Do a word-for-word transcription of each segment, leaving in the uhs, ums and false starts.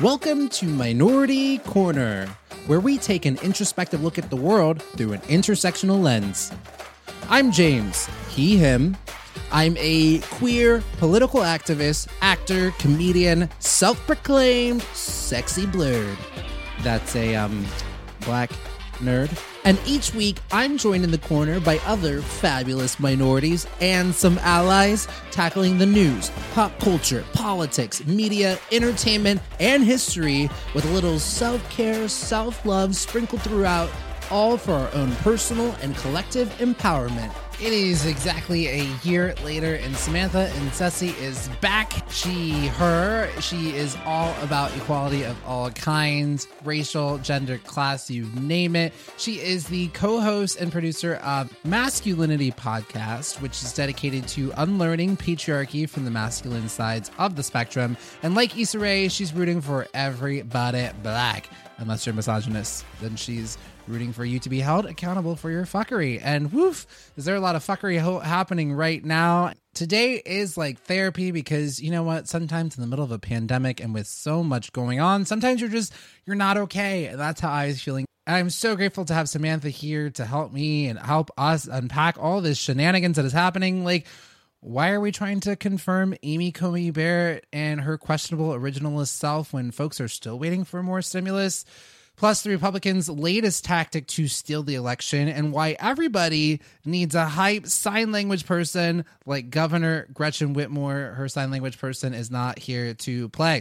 Welcome to Minority Corner, where we take an introspective look at the world through an intersectional lens. I'm James, he, him. I'm a queer political activist, actor, comedian, self-proclaimed sexy blurred. That's a um black nerd. And each week, I'm joined in the corner by other fabulous minorities and some allies tackling the news, pop culture, politics, media, entertainment, and history with a little self-care, self-love sprinkled throughout, all for our own personal and collective empowerment. It is exactly a year later, and Samantha Nsesi is back. She, her, she is all about equality of all kinds, racial, gender, class, you name it. She is the co-host and producer of Masculinity Podcast, which is dedicated to unlearning patriarchy from the masculine sides of the spectrum. And like Issa Rae, she's rooting for everybody black. Unless you're misogynist, then she's rooting for you to be held accountable for your fuckery. And woof, is there a lot of fuckery ho- happening right now? Today is like therapy because, you know what, sometimes in the middle of a pandemic and with so much going on, sometimes you're just, you're not okay. And that's how I was feeling. I'm so grateful to have Samantha here to help me and help us unpack all this shenanigans that is happening. Like, why are we trying to confirm Amy Coney Barrett and her questionable originalist self when folks are still waiting for more stimulus? Plus, the Republicans' latest tactic to steal the election, and why everybody needs a hype sign language person like Governor Gretchen Whitmer. Her sign language person is not here to play.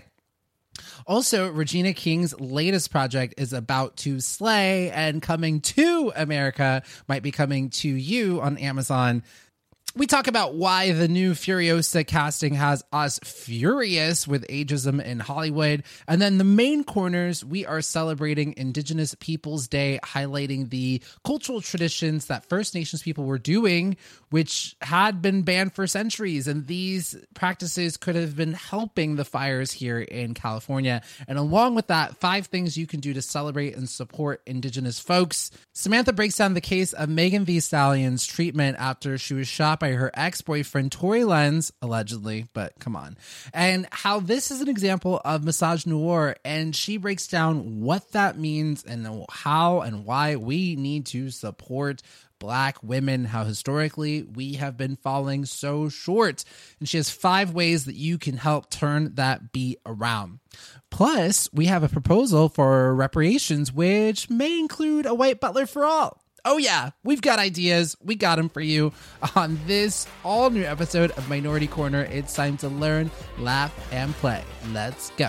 Also, Regina King's latest project is about to slay, and coming to America might be coming to you on Amazon. We talk about why the new Furiosa casting has us furious with ageism in Hollywood. And then the main corners, we are celebrating Indigenous Peoples Day, highlighting the cultural traditions that First Nations people were doing, which had been banned for centuries. And these practices could have been helping the fires here in California. And along with that, five things you can do to celebrate and support Indigenous folks. Samantha breaks down the case of Megan Thee Stallion's treatment after she was shot by her ex-boyfriend Tory Lanez, allegedly, but come on, and how this is an example of misogynoir, and she breaks down what that means and how and why we need to support Black women, how historically we have been falling so short. And she has five ways that you can help turn that beat around. Plus, we have a proposal for reparations, which may include a white butler for all. Oh yeah, we've got ideas. We got them for you on this all new episode of Minority Corner. It's time to learn, laugh, and play. Let's go.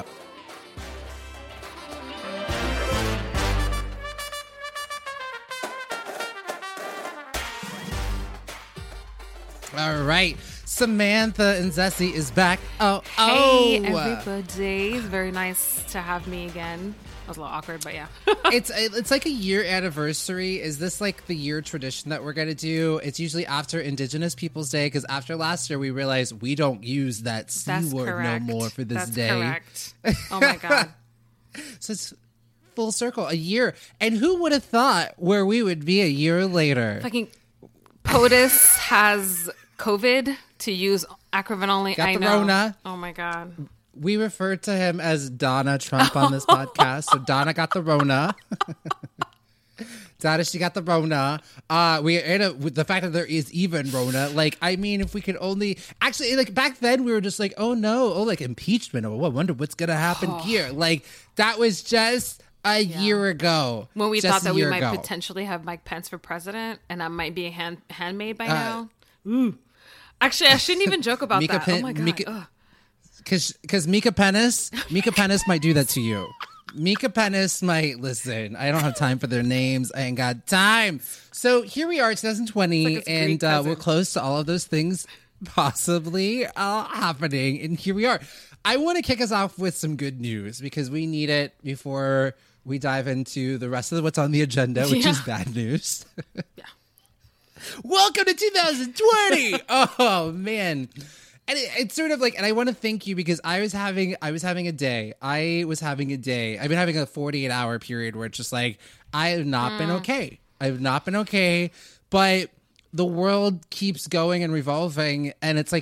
All right. Samantha Nsesi is back. Oh, hey, oh. everybody. It's very nice to have me again. That was a little awkward, but yeah. it's it's like a year anniversary. Is this like the year tradition that we're going to do? It's usually after Indigenous Peoples Day, because after last year we realized we don't use that C That's word correct. no more for this That's day. Correct. Oh my God. So it's full circle, a year. And who would have thought where we would be a year later? Fucking POTUS has COVID to use acronym only. Got I the know. Rona. Oh my God. We refer to him as Donna Trump on this podcast. So Donna got the Rona. Donna, she got the Rona. Uh, we in a, with the fact that there is even Rona. Like, I mean, if we could only actually, like back then, we were just like, oh no, oh like impeachment. Oh, I wonder what's gonna happen oh. here. Like that was just a Yeah. year ago. When we just thought that we might ago. potentially have Mike Pence for president, and I might be a hand handmaid by Uh, now. Ooh. Actually, I shouldn't even joke about Mika that. Pen- oh my God. Mika- Cause, cause Mika Pennis, Mika Pennis might do that to you. Mika Pennis might listen. I don't have time for their names. I ain't got time. So here we are, twenty twenty, like and uh, we're close to all of those things possibly uh, happening. And here we are. I want to kick us off with some good news because we need it before we dive into the rest of what's on the agenda, which yeah. is bad news. Yeah. Welcome to two thousand twenty. Oh man. And it, it's sort of like, and I want to thank you because I was having, I was having a day. I was having a day. I've been having a forty-eight hour period where it's just like, I have not mm. been okay. I've not been okay, but the world keeps going and revolving. And it's like,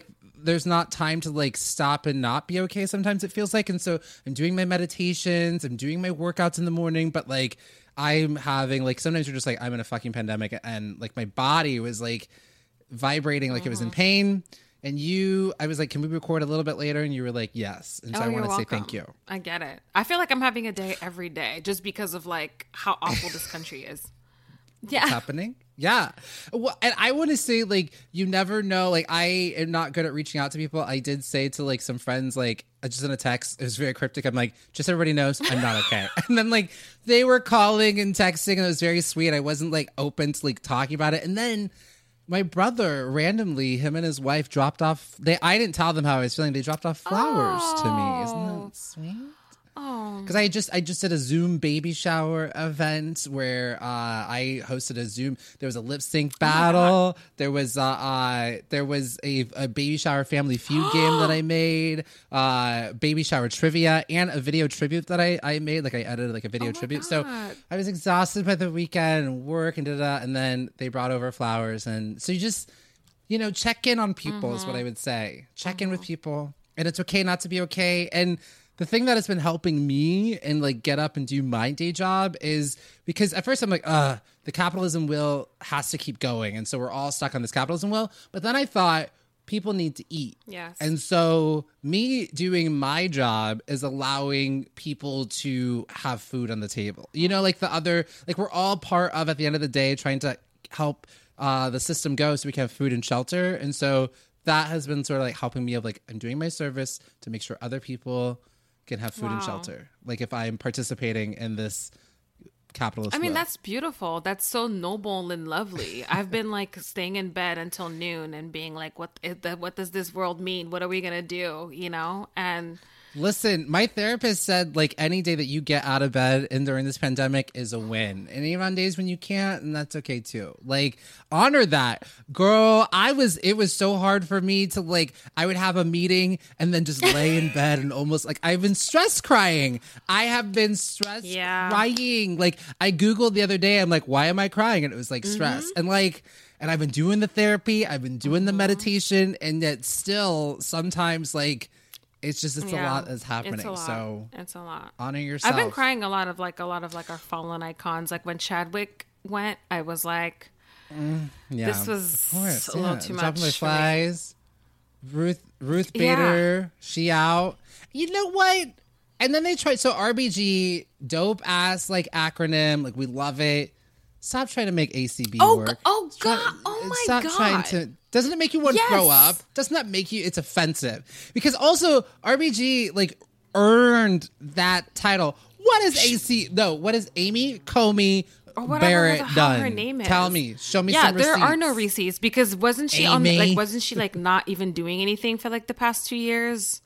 there's not time to like stop and not be okay. Sometimes it feels like, and so I'm doing my meditations, I'm doing my workouts in the morning, but like I'm having like sometimes you're just like I'm in a fucking pandemic, and like my body was like vibrating like mm-hmm. it was in pain. And you, I was like, can we record a little bit later? And you were like, yes. And so oh, I want to say welcome. thank you. I get it. I feel like I'm having a day every day just because of like how awful this country is. Yeah. What's happening? Yeah. Well, and I want to say like, you never know. Like I am not good at reaching out to people. I did say to like some friends, like just in a text, it was very cryptic. I'm like, just so everybody knows I'm not okay. And then like they were calling and texting and it was very sweet. I wasn't like open to like talking about it. And then my brother randomly, him and his wife dropped off. They, I didn't tell them how I was feeling. They dropped off flowers oh. to me. Isn't that sweet? Oh, because I just I just did a Zoom baby shower event where uh, I hosted a Zoom. There was a lip sync battle. Oh there was uh, uh there was a, a baby shower family feud game that I made. Uh, baby shower trivia and a video tribute that I, I made. Like I edited like a video oh tribute. God. So I was exhausted by the weekend and work and da da. And then they brought over flowers, and so you just you know check in on people mm-hmm. is what I would say. Check mm-hmm. in with people, and it's okay not to be okay. And the thing that has been helping me and like get up and do my day job is because at first I'm like, uh, the capitalism wheel has to keep going. And so we're all stuck on this capitalism wheel. But then I thought people need to eat. Yes. And so me doing my job is allowing people to have food on the table. You know, like the other, like we're all part of, at the end of the day, trying to help uh, the system go so we can have food and shelter. And so that has been sort of like helping me of like, I'm doing my service to make sure other people can have food wow. and shelter. Like if I'm participating in this capitalist I mean, will. That's beautiful. That's so noble and lovely. I've been like staying in bed until noon and being like, what, what does this world mean? What are we going to do? You know? And listen, my therapist said like any day that you get out of bed and during this pandemic is a win. And even on days when you can't, and that's okay too. Like honor that. Girl, I was, it was so hard for me to like, I would have a meeting and then just lay in bed and almost like, I've been stress crying. I have been stress yeah. crying. Like I Googled the other day, I'm like, why am I crying? And it was like stress. Mm-hmm. And like, and I've been doing the therapy, I've been doing the mm-hmm. meditation, and yet still sometimes like, it's just it's yeah, a lot that's happening. It's a lot. So it's a lot. Honor yourself. I've been crying a lot of like a lot of like our fallen icons. Like when Chadwick went, I was like, mm, yeah, this was course, a yeah. little too much. Dropping my flies. Ruth Ruth Bader, yeah. she out. You know what? And then they tried. So R B G, dope ass like acronym. Like we love it. Stop trying to make A C B oh, work. Oh God! Try, oh my stop God! Stop trying to. Doesn't it make you want to yes. throw up? Doesn't that make you? It's offensive because also R B G like earned that title. What is A C? No, what is Amy Comey or whatever Barrett the hell done? Her name is. Tell me. Show me. Yeah, some there receipts. are no receipts because wasn't she Amy. on? Like, wasn't she like not even doing anything for like the past two years?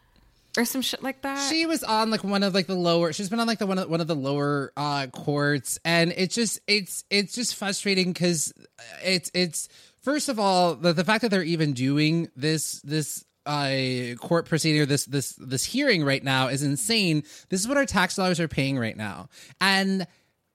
Or some shit like that. She was on like one of like the lower. She's been on like the one of one of the lower uh, courts, and it's just it's it's just frustrating because it's it's first of all the the fact that they're even doing this this uh, court proceeding or this this this hearing right now is insane. This is what our tax dollars are paying right now, and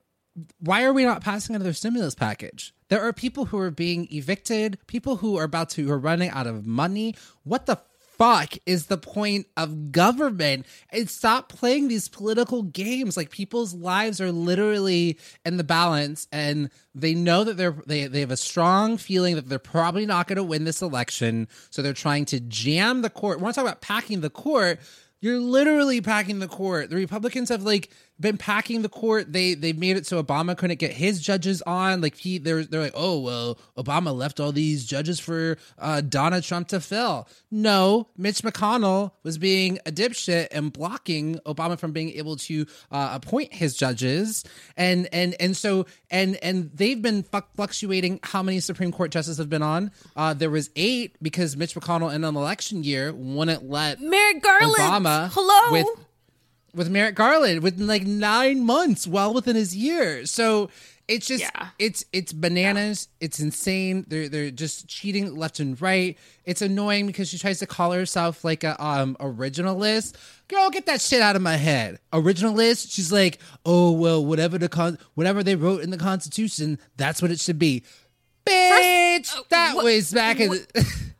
why are we not passing another stimulus package? There are people who are being evicted, people who are about to who are running out of money. What the fuck is the point of government? And stop playing these political games. Like people's lives are literally in the balance, and they know that they're they, they have a strong feeling that they're probably not going to win this election, so they're trying to jam the court. When I talk about packing the court, you're literally packing the court. The Republicans have like been packing the court. They they made it so Obama couldn't get his judges on. Like he, they're they're like, oh well, Obama left all these judges for uh, Donald Trump to fill. No, Mitch McConnell was being a dipshit and blocking Obama from being able to uh, appoint his judges. And and and so and and they've been fluctuating. How many Supreme Court justices have been on? Uh, there was eight because Mitch McConnell in an election year wouldn't let Merrick Garland Obama hello with. With Merrick Garland within like nine months, well within his year. So it's just yeah. it's it's bananas. Yeah. It's insane. They're they're just cheating left and right. It's annoying because she tries to call herself like a um originalist. Girl, get that shit out of my head. Originalist. She's like, oh well, whatever the con whatever they wrote in the Constitution, that's what it should be. Bitch, First, uh, that what, was back in. The-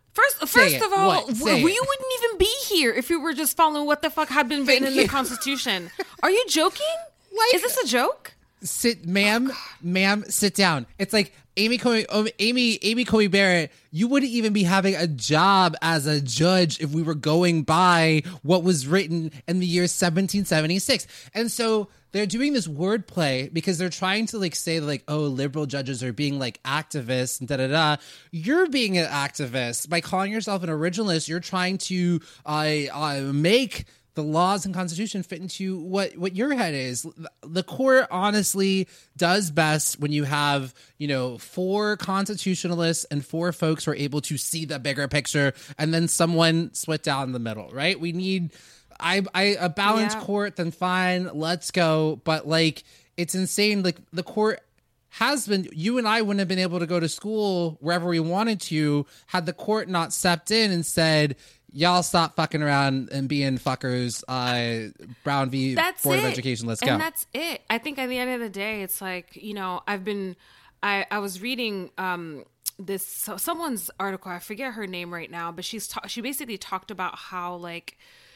First, Say first it. of all, What? w- Say you it. wouldn't even be here if you were just following what the fuck had been written Thank in the you. Constitution. Are you joking? Like- Is this a joke? Sit, ma'am, ma'am, sit down. It's like Amy Coney, um, Amy, Amy Coney Barrett. You wouldn't even be having a job as a judge if we were going by what was written in the year seventeen seventy-six. And so they're doing this wordplay because they're trying to like say like, oh, liberal judges are being like activists and da da da. You're being an activist by calling yourself an originalist. You're trying to uh, uh make the laws and constitution fit into what, what your head is. The court honestly does best when you have, you know, four constitutionalists and four folks who are able to see the bigger picture and then someone split down the middle, right? We need I, I a balanced Yeah. court, then fine, let's go. But like, it's insane. Like the court has been, you and I wouldn't have been able to go to school wherever we wanted to had the court not stepped in and said, y'all stop fucking around and being fuckers. Uh, Brown v. That's Board it. of Education. Let's and go. that's it. I think at the end of the day, it's like, you know, I've been, I, I was reading um, this, so someone's article, I forget her name right now, but she's ta- she basically talked about how like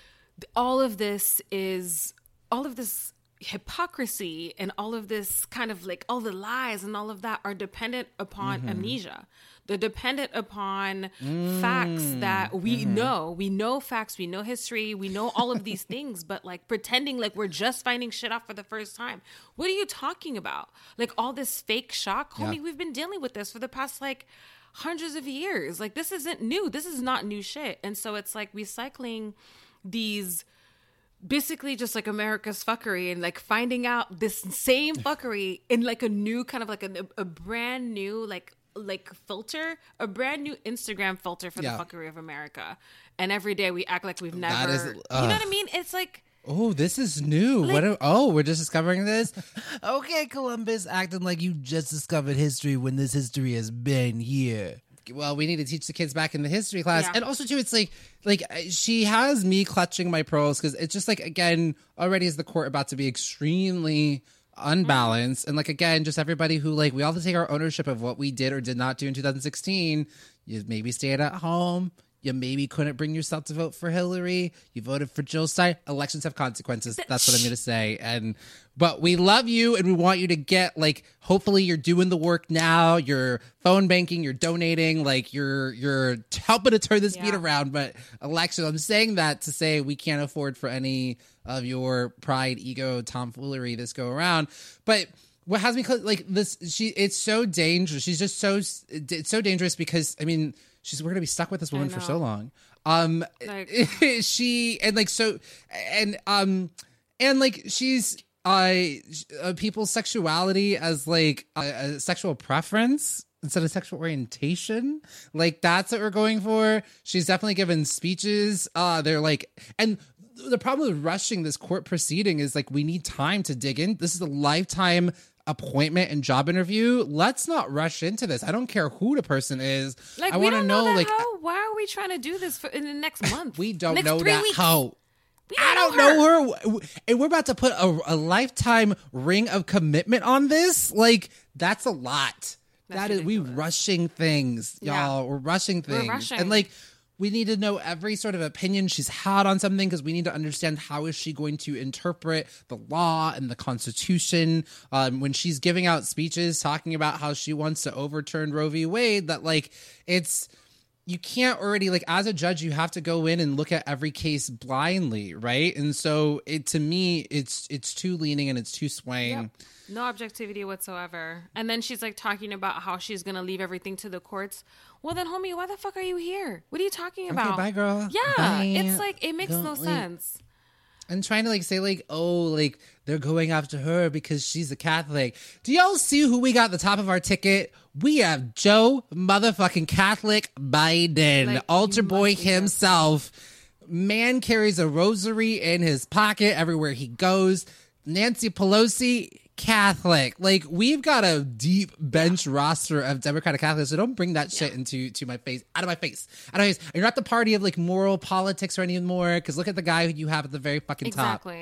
all of this is, all of this hypocrisy and all of this kind of like all the lies and all of that are dependent upon mm-hmm. amnesia. They're dependent upon mm, facts that we mm-hmm. know. We know facts. We know history. We know all of these things, but like pretending like we're just finding shit out for the first time. What are you talking about? Like all this fake shock? Homie, yeah. We've been dealing with this for the past like hundreds of years. Like this isn't new. This is not new shit. And so it's like recycling these basically just like America's fuckery and like finding out this same fuckery in like a new kind of like a, a brand new like like filter, a brand new Instagram filter for yeah. the fuckery of America. And every day we act like we've never, is, uh, you know what I mean? It's like, oh, this is new. Like, what? Are, oh, we're just discovering this. Okay, Columbus, acting like you just discovered history when this history has been here. Well, we need to teach the kids back in the history class. Yeah. And also, too, it's like, like she has me clutching my pearls because it's just like, again, already is the court about to be extremely unbalanced. Mm-hmm. And like, again, just everybody who like, we all have to take our ownership of what we did or did not do in two thousand sixteen. You maybe stayed at home. You maybe couldn't bring yourself to vote for Hillary. You voted for Jill Stein. Elections have consequences. That's what I'm going to say. And but we love you and we want you to get like. Hopefully, you're doing the work now. You're phone banking. You're donating. Like you're you're helping to turn this yeah. beat around. But election, I'm saying that to say we can't afford for any of your pride, ego, tomfoolery this go around. But what has me like this? She it's so dangerous. She's just so it's so dangerous because I mean. She's we're gonna be stuck with this woman for so long. Um, like, she and like so and um and like she's uh, uh people's sexuality as like a, a sexual preference instead of sexual orientation. Like that's what we're going for. She's definitely given speeches. Uh, they're like and. The problem with rushing this court proceeding is like we need time to dig in. This is a lifetime appointment and job interview. Let's not rush into this. I don't care who the person is. Like, I want to know, know like how, why are we trying to do this for in the next month? We don't next know that weeks? how. We don't I don't know know her. her. And we're about to put a, a lifetime ring of commitment on this. Like that's a lot. That's that is ridiculous. We rushing things, y'all. Yeah. We're rushing things. We're rushing. And like we need to know every sort of opinion she's had on something because we need to understand how is she going to interpret the law and the Constitution. Um, when she's giving out speeches talking about how she wants to overturn Roe v. Wade, that like it's you can't already like as a judge you have to go in and look at every case blindly, right? And so it to me it's it's too leaning and it's too swaying. Yep. No objectivity whatsoever. And then she's like talking about how she's going to leave everything to the courts. Well, then, homie, why the fuck are you here? What are you talking about? Okay, bye, girl. Yeah, bye. It's like, it makes Don't no leave. sense. And trying to like say like, oh, like they're going after her because she's a Catholic. Do y'all see who we got at the top of our ticket? We have Joe motherfucking Catholic Biden, like, altar boy himself. Man carries a rosary in his pocket everywhere he goes. Nancy Pelosi, Catholic. Like, we've got a deep bench roster of Democratic Catholics, so don't bring that shit yeah. into to my face. Out of my face. Out of my face. You're not the party of, like, moral politics or anymore, because look at the guy who you have at the very fucking exactly. top. Exactly.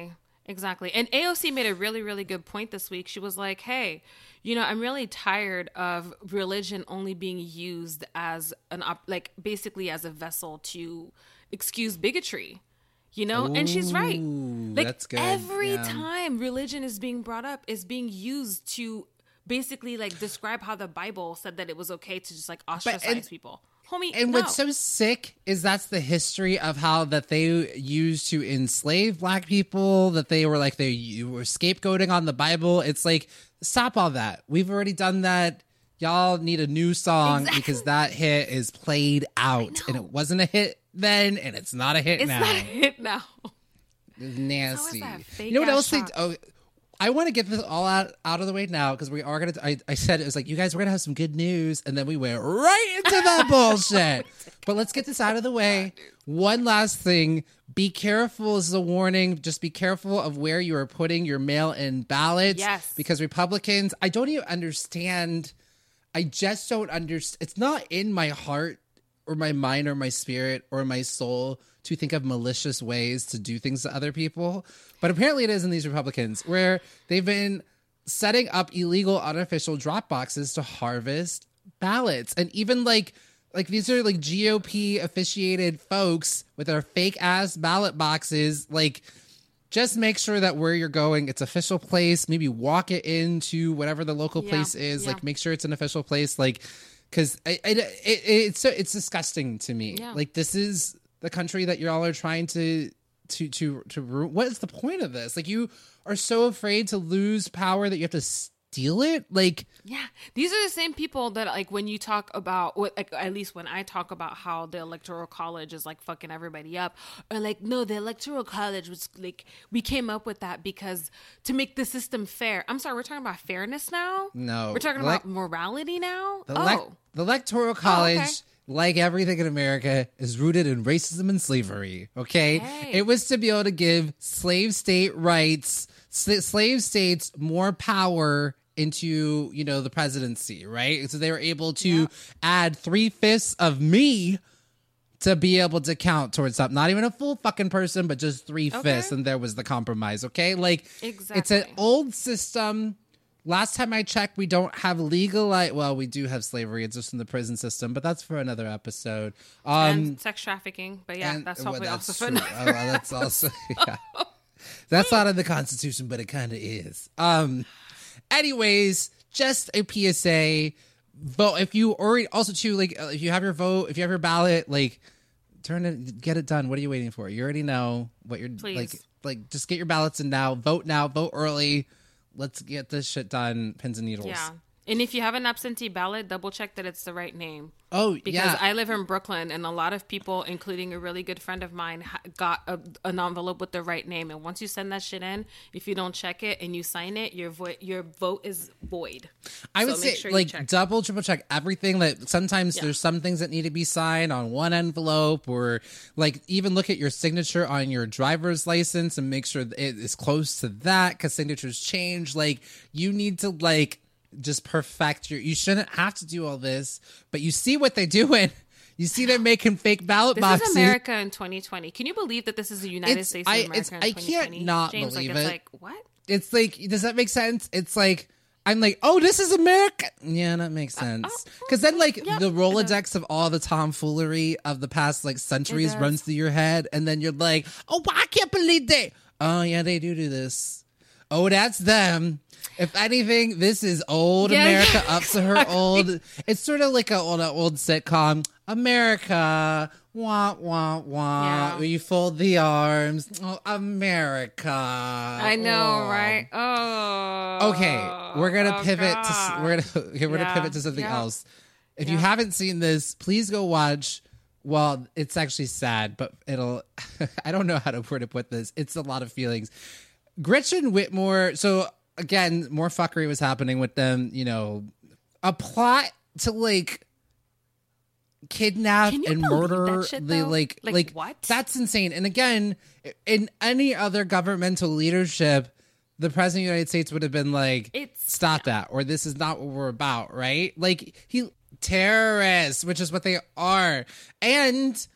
Exactly. And A O C made a really, really good point this week. She was like, hey, you know, I'm really tired of religion only being used as an, op- like, basically as a vessel to excuse bigotry, you know? Ooh, and she's right. Like, that's good. Every yeah. time religion is being brought up, is being used to basically, like, describe how the Bible said that it was okay to just, like, ostracize but, and, people. Homie, and no. what's so sick is that's the history of how that they used to enslave black people, that they were like, they you were scapegoating on the Bible. It's like, stop all that. We've already done that. Y'all need a new song exactly. because that hit is played out. And it wasn't a hit then, and it's not a hit it's now. It's not a hit now. It's nasty. You know what else they... Oh, I want to get this all out, out of the way now because we are going to... I said it was like, you guys, we're going to have some good news. And then we went right into that bullshit. But let's get this out of the way. One last thing. Be careful as a warning. Just be careful of where you are putting your mail-in ballots. Yes. Because Republicans, I don't even understand. I just don't understand. It's not in my heart or my mind or my spirit or my soul to think of malicious ways to do things to other people. But apparently it is in these Republicans where they've been setting up illegal unofficial drop boxes to harvest ballots. And even like, like these are like G O P officiated folks with their fake ass ballot boxes. Like, just make sure that where you're going, it's official place. Maybe walk it into whatever the local yeah, place is. Yeah. Like, make sure it's an official place. Like, because it, it, it, it's so it's disgusting to me. Yeah. Like, this is the country that y'all are trying to to to to ruin. What is the point of this? Like, you are so afraid to lose power that you have to steal it. Like, yeah, these are the same people that, like, when you talk about, like, at least when I talk about how the Electoral College is like fucking everybody up, or like, no, the Electoral College was like, we came up with that because to make the system fair. I'm sorry, we're talking about fairness now. No, we're talking like, about morality now. The, oh, le- the Electoral College. Oh, okay. Like everything in America, is rooted in racism and slavery, okay? Hey. It was to be able to give slave state rights, sl- slave states more power into, you know, the presidency, right? So they were able to yeah. add three-fifths of me to be able to count towards something. Not even a full fucking person, but just three-fifths, okay. And there was the compromise, okay? Like, exactly. It's an old system. Last time I checked, we don't have legal, well, we do have slavery. It's just in the prison system, but that's for another episode. Um, and sex trafficking, but yeah, and, that's probably well, also that's for true. another oh, well, that's also, yeah. That's not in the Constitution, but it kind of is. Um, anyways, just a P S A. Vote if you already, also too, like, if you have your vote, if you have your ballot, like, turn it, get it done. What are you waiting for? You already know what you're, Please. like, like, just get your ballots in now. Vote now, vote early. Let's get this shit done, pins and needles. Yeah. And if you have an absentee ballot, double check that it's the right name. Oh, because yeah. I live in Brooklyn, and a lot of people, including a really good friend of mine, ha- got a, an envelope with the right name. And once you send that shit in, if you don't check it and you sign it, your vo- your vote is void. I so would say, sure like, double, triple check everything. Like, sometimes yeah. there's some things that need to be signed on one envelope, or like even look at your signature on your driver's license and make sure that it is close to that, because signatures change. Like, you need to like. Just perfect your, you shouldn't have to do all this, but you see what they're doing. You see they're making fake ballot this boxes. This is America in twenty twenty. Can you believe that this is the United it's, States of I, America it's, in I twenty twenty? can't not James, believe like, it. It's like, what? It's like, does that make sense? It's like, I'm like, oh, this is America. Yeah, that makes sense. Because uh, oh, then, like, yep, the Rolodex of all the tomfoolery of the past, like, centuries runs through your head. And then you're like, oh, I can't believe they. Oh, yeah, they do do this. Oh, that's them. If anything, this is old yeah, America yeah, up to her exactly. old. It's sort of like an old, old sitcom. America, wah, wah, wah. Yeah. You fold the arms. Oh, America. I know, oh. right? Oh. Okay, we're gonna oh, pivot God. to we're gonna we're gonna yeah. pivot to something yeah. else. If yeah. you haven't seen this, please go watch. Well, it's actually sad, but it'll. I don't know how to where to put this. It's a lot of feelings. Gretchen Whitmer. So again, more fuckery was happening with them. You know, a plot to like kidnap and murder shit, the like, like like what? That's insane. And again, in any other governmental leadership, the president of the United States would have been like, it's, stop yeah. that, or this is not what we're about, right? Like, he terrorists, which is what they are. And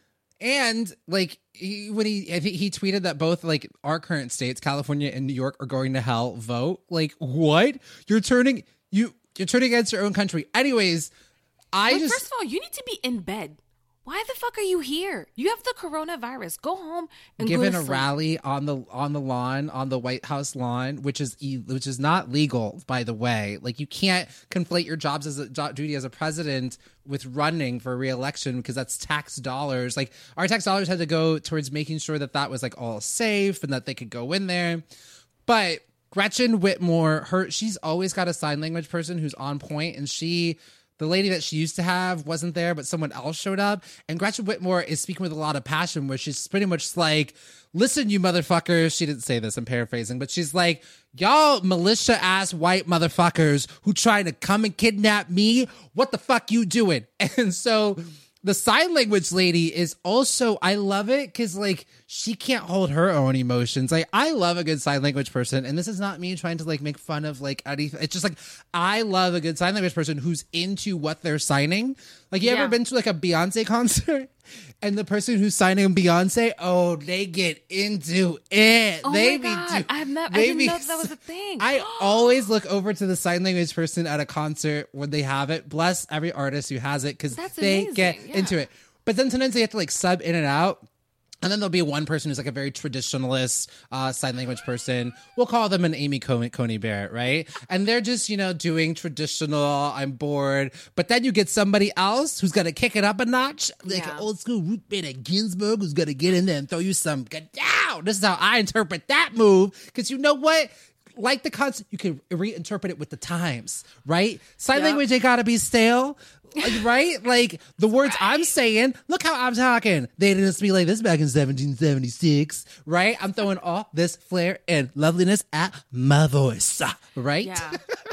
And like he, when he, I think he tweeted that both like our current states, California and New York, are going to hell. Vote. Like what? You're turning you you're turning against your own country. Anyways, I like, just first of all, you need to be in bed. Why the fuck are you here? You have the coronavirus. Go home and given go a to sleep. rally on the on the lawn on the White House lawn, which is e- which is not legal, by the way. Like you can't conflate your jobs as a job duty as a president with running for re-election because that's tax dollars. Like our tax dollars had to go towards making sure that that was like all safe and that they could go in there. But Gretchen Whitmer, her she's always got a sign language person who's on point, and she. The lady that she used to have wasn't there, but someone else showed up. And Gretchen Whitmer is speaking with a lot of passion where she's pretty much like, listen, you motherfuckers. She didn't say this, I'm paraphrasing, but she's like, y'all militia ass white motherfuckers who trying to come and kidnap me. What the fuck you doing? And so the sign language lady is also, I love it because like she can't hold her own emotions. Like I love a good sign language person, and this is not me trying to like make fun of like anything. It's just like I love a good sign language person who's into what they're signing. Like you Yeah. ever been to like a Beyonce concert and the person who's signing Beyonce, oh, they get into it. Oh they my be God. do- I've never, I they didn't be know that was a thing. I always look over to the sign language person at a concert when they have it. Bless every artist who has it because That's they amazing, get yeah. into it. But then sometimes they have to like sub in and out. And then there'll be one person who's like a very traditionalist uh, sign language person. We'll call them an Amy Coney, Coney Barrett, right? And they're just, you know, doing traditional, I'm bored. But then you get somebody else who's going to kick it up a notch, like Yeah. an old school Ruth Bader Ginsburg who's going to get in there and throw you some, get down. This is how I interpret that move. Because you know what? Like the concept, you can reinterpret it with the times, right? Sign Yep. language ain't gotta be stale, right? Like the words I'm saying, look how I'm talking. They didn't speak like this back in seventeen seventy-six, right? I'm throwing all this flair and loveliness at my voice, right? Yeah.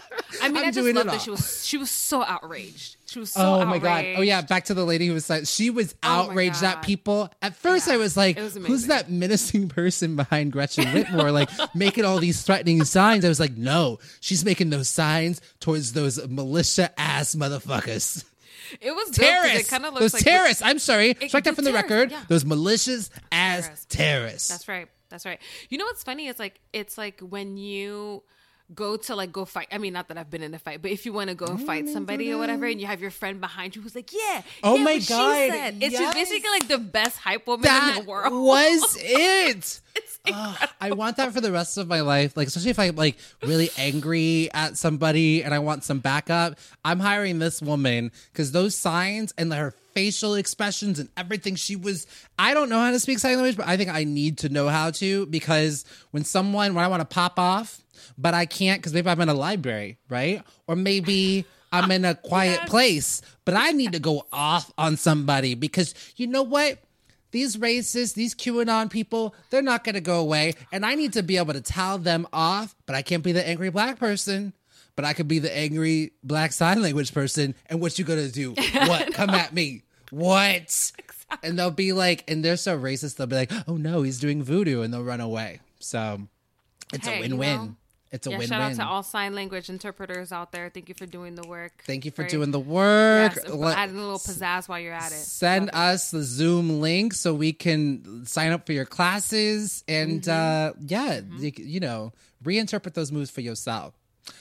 I mean, I'm I just doing love it that all. she was she was so outraged. She was so Oh outraged. my god! Oh yeah, back to the lady who was like, she was Oh my outraged at God. people. At first, Yeah, I was like, it was "Who's amazing. that menacing person behind Gretchen Whitmer, like making all these threatening signs?" I was like, "No, she's making those signs towards those militia ass motherfuckers, It was dope 'cause terrorists. It kind of looks Those like terrorists. I'm sorry, strike that the from the terrorists, record. yeah. Those malicious ass Terrorists. terrorists." That's right. That's right. You know what's funny? It's like it's like when you go to like go fight. I mean, not that I've been in a fight, but if you want to go and fight somebody or whatever, and you have your friend behind you who's like, "Yeah, Oh yeah, my what she God, said." It's yes. just basically like the best hype woman That in the world. was it. It's Ugh, I want that for the rest of my life. Like, especially if I'm like really angry at somebody and I want some backup, I'm hiring this woman because those signs and her facial expressions and everything she was, I don't know how to speak sign language, but I think I need to know how to, because when someone, when I want to pop off, but I can't because maybe I'm in a library, right? Or maybe I'm in a quiet Yes. place, but I need to go off on somebody because you know what? These racists, these QAnon people, they're not going to go away. And I need to be able to tell them off, but I can't be the angry black person. But I could be the angry black sign language person. And what you going to do? What? Come at me. What? Exactly. And they'll be like, and they're so racist, they'll be like, oh no, he's doing voodoo. And they'll run away. So it's Hey, a you win-win. know, It's a yeah, win-win. shout out to all sign language interpreters out there. Thank you for doing the work. Thank you for Right? doing the work. Yes, and Let- adding a little pizzazz while you're at it. Send us the Zoom link so we can sign up for your classes and Mm-hmm. uh yeah, you, you know, reinterpret those moves for yourself.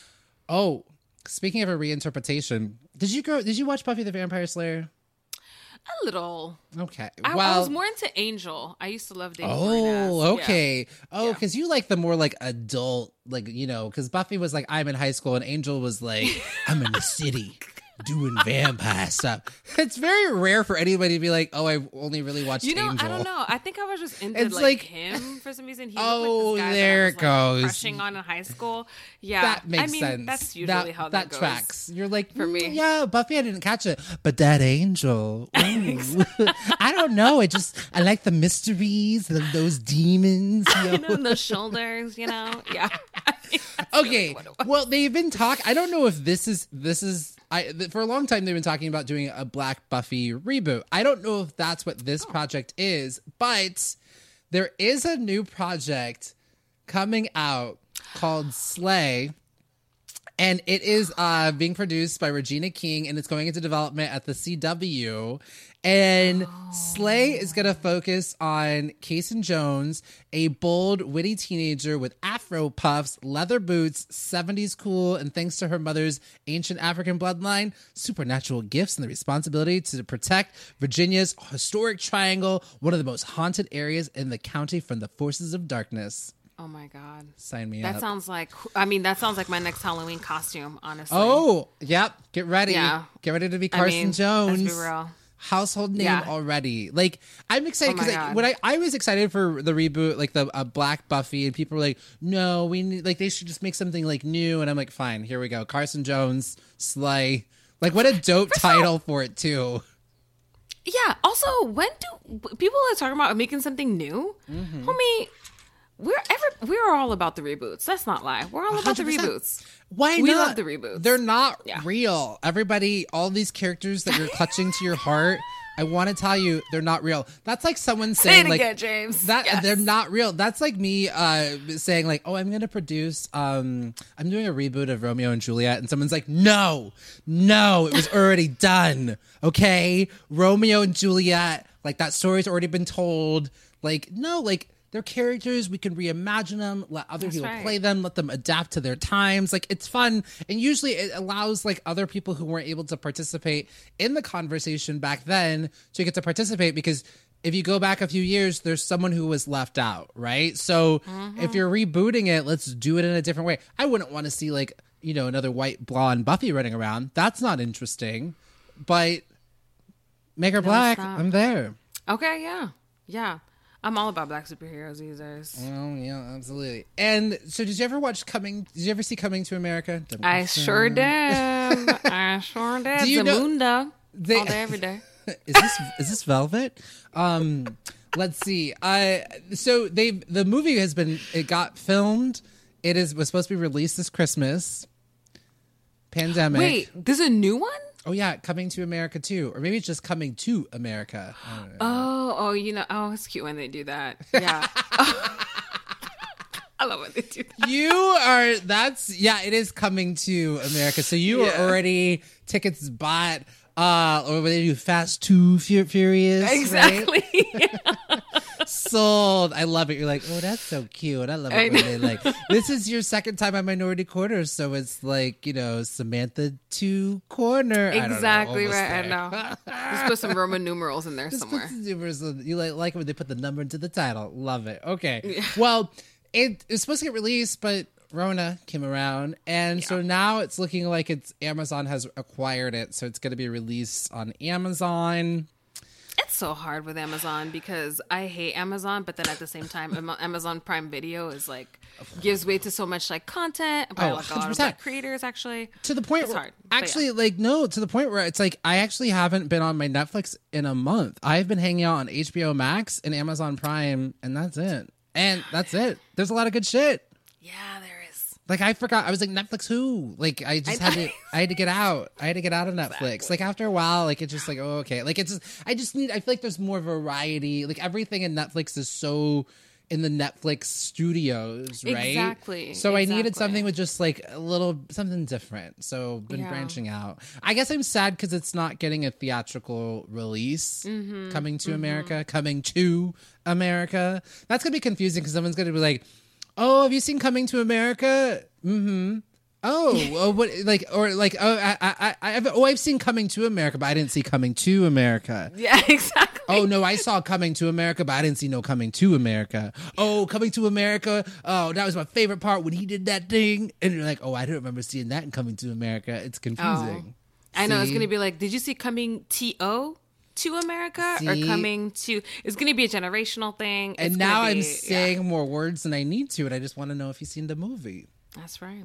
Oh, speaking of a reinterpretation, did you go did you watch Buffy the Vampire Slayer? A little. Okay. I, well, I was more into Angel. I used to love dating. Oh, Bernaz. Yeah. okay. Oh, Yeah. because you like the more like adult, like, you know, because Buffy was like, I'm in high school, and Angel was like, I'm in the city doing vampire stuff. It's very rare for anybody to be like, oh, I've only really watched You know, Angel. I don't know. I think I was just into It's like, like- him for some reason. He Oh, looked like this guy there that I was, it like, goes. Crushing on in high school. Yeah, That makes I mean, sense. That's usually how that, goes. tracks. You're like, for me. "Mm, yeah, Buffy, I didn't catch it, but that angel, ooh. I don't know. I just I like the mysteries of those demons. You know? You know, the shoulders. You know, yeah. I mean, that's really Okay, what it was. well, they've been talking. I don't know if this is this is. I th- for a long time they've been talking about doing a Black Buffy reboot. I don't know if that's what this project is, but there is a new project coming out called Slay. And it is uh, being produced by Regina King, and it's going into development at the C W. And oh. Slay is going to focus on Kason Jones, a bold, witty teenager with afro puffs, leather boots, seventies cool, and thanks to her mother's ancient African bloodline, supernatural gifts, and the responsibility to protect Virginia's historic triangle, one of the most haunted areas in the county, from the forces of darkness. Oh my God. Sign me that up. That sounds like, I mean, that sounds like my next Halloween costume, honestly. Oh, yep. Get ready. Yeah. Get ready to be Carson I mean, Jones. Let's be real. Household name yeah. already. Like, I'm excited because oh like, when I, I was excited for the reboot, like the uh, Black Buffy, and people were like, no, we need, like, they should just make something like new. And I'm like, fine, here we go. Carson Jones, Slay. Like, what a dope title for it, too. Yeah. Also, when do people are talking about making something new? Mm-hmm. Homie, we're ever we're all about the reboots. Let's not lie. We're all about one hundred percent the reboots. Why we not? We love the reboots. They're not yeah. real. Everybody, all these characters that you're clutching to your heart, I want to tell you, they're not real. That's like someone saying, Say it like, again, James. That yes. they're not real. That's like me uh, saying, like, oh, I'm going to produce, um, I'm doing a reboot of Romeo and Juliet, and someone's like, no, no, it was already done. Okay, Romeo and Juliet, like that story's already been told. Like, no, like. They're characters. We can reimagine them, let other That's people right. play them, let them adapt to their times. Like, it's fun. And usually it allows like other people who weren't able to participate in the conversation back then to get to participate, because if you go back a few years, there's someone who was left out, right? So mm-hmm. if you're rebooting it, let's do it in a different way. I wouldn't want to see like, you know, another white blonde Buffy running around. That's not interesting. But make her no, black. I'm there. Okay, yeah. Yeah. I'm all about black superheroes these days. Oh, yeah, absolutely. And so did you ever watch Coming, did you ever see Coming to America? I sure did. I sure did. Do you Zamunda. They, all day, every day. Is this is this Velvet? Um, let's see. Uh, so they the movie has been, it got filmed. It is was supposed to be released this Christmas. Pandemic. Wait, there's a new one? Oh, yeah, Coming to America, too. Or maybe it's just Coming to America. Oh, oh, you know, oh, it's cute when they do that. Yeah. I love when they do that. You are, that's, yeah, it is Coming to America. So you yeah. are already tickets bought, uh, or when they do Fast Two Fur- Furious. Exactly. Right? Sold. I love it. You're like, oh, that's so cute. I love it I when know. They like, this is your second time on Minority Corner, so it's like, you know, Samantha Two Corner. Exactly I right. There. I know. Just put some Roman numerals in there Just somewhere. Put some numerals in, you like, like when they put the number into the title. Love it. Okay. Yeah. Well, it, it was supposed to get released, but Rona came around, and yeah. so now it's looking like it's Amazon has acquired it, so it's going to be released on Amazon. It's so hard with Amazon because I hate Amazon, but then at the same time, Amazon Prime Video is like gives way to so much like content by oh, like a lot of like, creators. Actually, to the point it's where hard, actually yeah. like no, to the point where it's like I actually haven't been on my Netflix in a month. I've been hanging out on H B O Max and Amazon Prime, and that's it. And that's it. There's a lot of good shit. Yeah, there is. Like I forgot, I was like Netflix who? Like I just I had to, I had to get out. I had to get out of Netflix. Exactly. Like after a while, like it's just like oh okay. Like it's just I just need. I feel like there's more variety. Like everything in Netflix is so in the Netflix studios, right? Exactly. So exactly. I needed something with just like a little something different. So been yeah. branching out. I guess I'm sad because it's not getting a theatrical release. Mm-hmm. Coming to mm-hmm. America, coming to America. That's gonna be confusing because someone's gonna be like, "Oh, have you seen Coming to America?" Mm-hmm. Oh, oh, what like or like oh I I I I've, oh I've seen Coming to America, but I didn't see Coming to America. Yeah, exactly. Oh no, I saw Coming to America, but I didn't see no Coming to America. Oh, Coming to America. Oh, that was my favorite part when he did that thing. And you're like, oh, I don't remember seeing that in Coming to America. It's confusing. Oh, I know it's gonna be like, did you see Coming to to America see? Or Coming to? It's gonna be a generational thing. It's and now be, I'm saying yeah. more words than I need to, and I just want to know if you've seen the movie. That's right.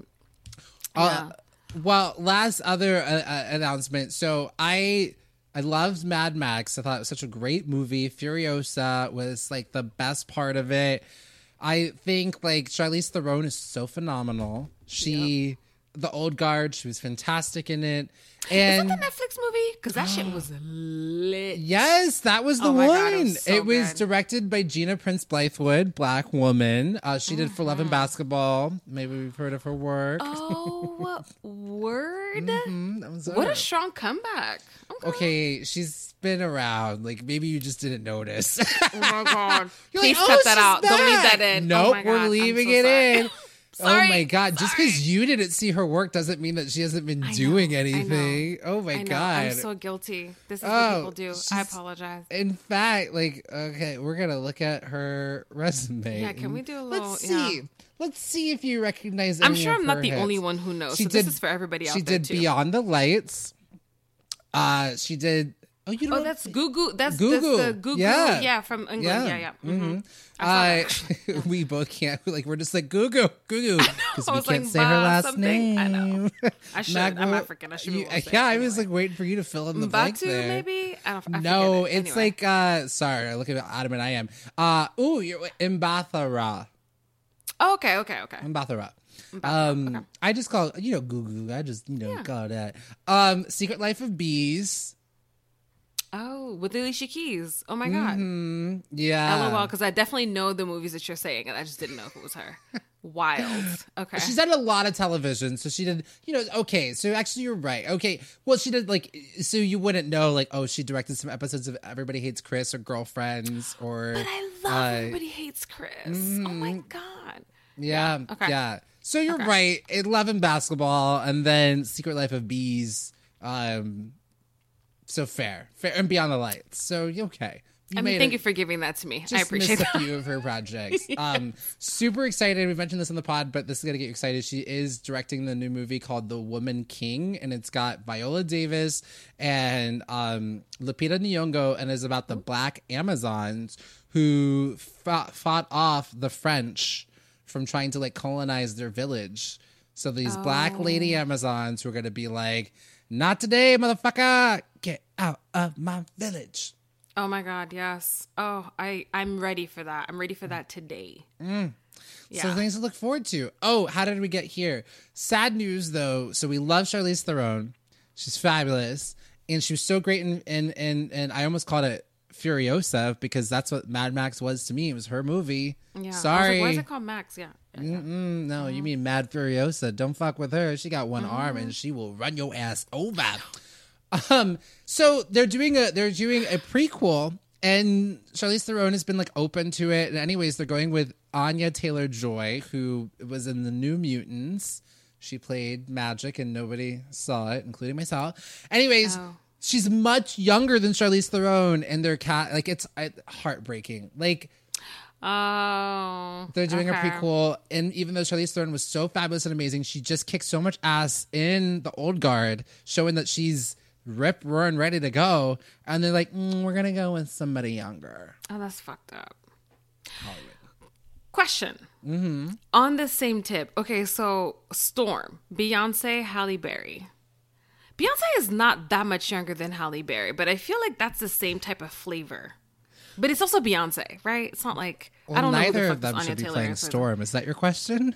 Uh, well, last other uh, uh, announcement. So I I loved Mad Max. I thought it was such a great movie. Furiosa was like the best part of it. I think like Charlize Theron is so phenomenal. She The Old Guard. She was fantastic in it. And is that the Netflix movie? Because that shit was lit. Yes, that was the oh one. God, it was, so it was good. directed by Gina Prince Blythewood, black woman. Uh, she did For Love and Basketball. Maybe we've heard of her work. Oh, word. Mm-hmm, that was What her. a strong comeback. Okay. Okay, she's been around. Like, maybe you just didn't notice. Oh my God. You're Please like, cut "Oh, that she's out. Don't leave back." that in. Nope, oh my God. we're I'm leaving so it sorry. in. Sorry. Oh my God. Just Sorry. because you didn't see her work doesn't mean that she hasn't been I know, doing I know. anything. Oh my I know. God. I'm so guilty. This is Oh, what people do. I she's- apologize. In fact, like, okay, we're going to look at her resume. Yeah, can we do a little- Let's see. yeah. Let's see if you recognize I'm any sure of I'm not her the hits. only one who knows. She so did- this is for everybody out She there did too. Beyond the Lights. Uh, she did... Oh, you know Oh, that's Gugu. That's, Gugu. that's the Gugu. Yeah. Yeah, from England. Yeah, yeah. Mm-hmm. I I we both can't, like, we're just like, Goo Goo, Goo Goo. Because I we was can't like, say her "Ba last something." name. I know. I should. I'm Magua- African. I should be You- able to say Yeah, it I was anyway. like waiting for you to fill in the blank Batu, there. maybe? I don't I No, forget it. it's Anyway. like, uh, sorry, look at Adam and I am. Uh, ooh, you're Mbathara. Oh, okay, okay, okay. Mbathara. Mbathara, Um, okay. I just call, you know, Goo Goo. I just, you know, Yeah. call that. Um, Secret Life of Bees. Oh, with Alicia Keys. Oh my God. Mm, yeah. LOL, because I definitely know the movies that you're saying, and I just didn't know if it was her. Wild. Okay. She's done a lot of television, so she did, you know, okay, so actually you're right. Okay, well, she did, like, so you wouldn't know, like, oh, she directed some episodes of Everybody Hates Chris or Girlfriends or... But I love uh, Everybody Hates Chris. Oh my God. Yeah, Yeah, okay. yeah. So you're Okay. right. In Love and Basketball, and then Secret Life of Bees. Um, so fair, fair, and Beyond the Lights. So okay. You I made mean, thank it- you for giving that to me. Just I appreciate missed that. a few of her projects. Um, super excited. We've mentioned this on the pod, but this is gonna get you excited. She is directing the new movie called The Woman King, and it's got Viola Davis and um, Lupita Nyong'o, and is about the Black Amazons who fought, fought off the French from trying to like colonize their village. So these Black lady Amazons who are gonna be like, "Not today, motherfucker! Get out of my village." Oh my God, yes. Oh, I, I'm ready for that. I'm ready for that today. Mm. Yeah. So things to look forward to. Oh, how did we get here? Sad news, though. So we love Charlize Theron. She's fabulous. And she was so great in, in, in, and I almost called it Furiosa because that's what Mad Max was to me. It was her movie. Yeah. I was like, Sorry. why is it called Max? Yeah. Yeah, yeah. Mm-mm, no, you mean Mad Furiosa. Don't fuck with her. She got one arm and she will run your ass over. Um, so they're doing a they're doing a prequel, and Charlize Theron has been like open to it. And anyways, they're going with Anya Taylor-Joy, who was in the New Mutants. She played Magic, and nobody saw it, including myself. Anyways, Oh. she's much younger than Charlize Theron, and their cat like it's uh, heartbreaking. Like Oh. they're doing okay. a prequel, and even though Charlize Theron was so fabulous and amazing, she just kicked so much ass in The Old Guard, showing that she's rip roaring ready to go. And they're like, mm, we're gonna go with somebody younger. Oh, that's fucked up. Hollywood. Question. Mm-hmm. On the same tip. Okay, so Storm, Beyonce, Halle Berry. Beyonce is not that much younger than Halle Berry, but I feel like that's the same type of flavor. But it's also Beyonce, right? It's not like Well, I don't know. who the neither fuck of them this should Anya be Taylor playing is. Storm. Is that your question?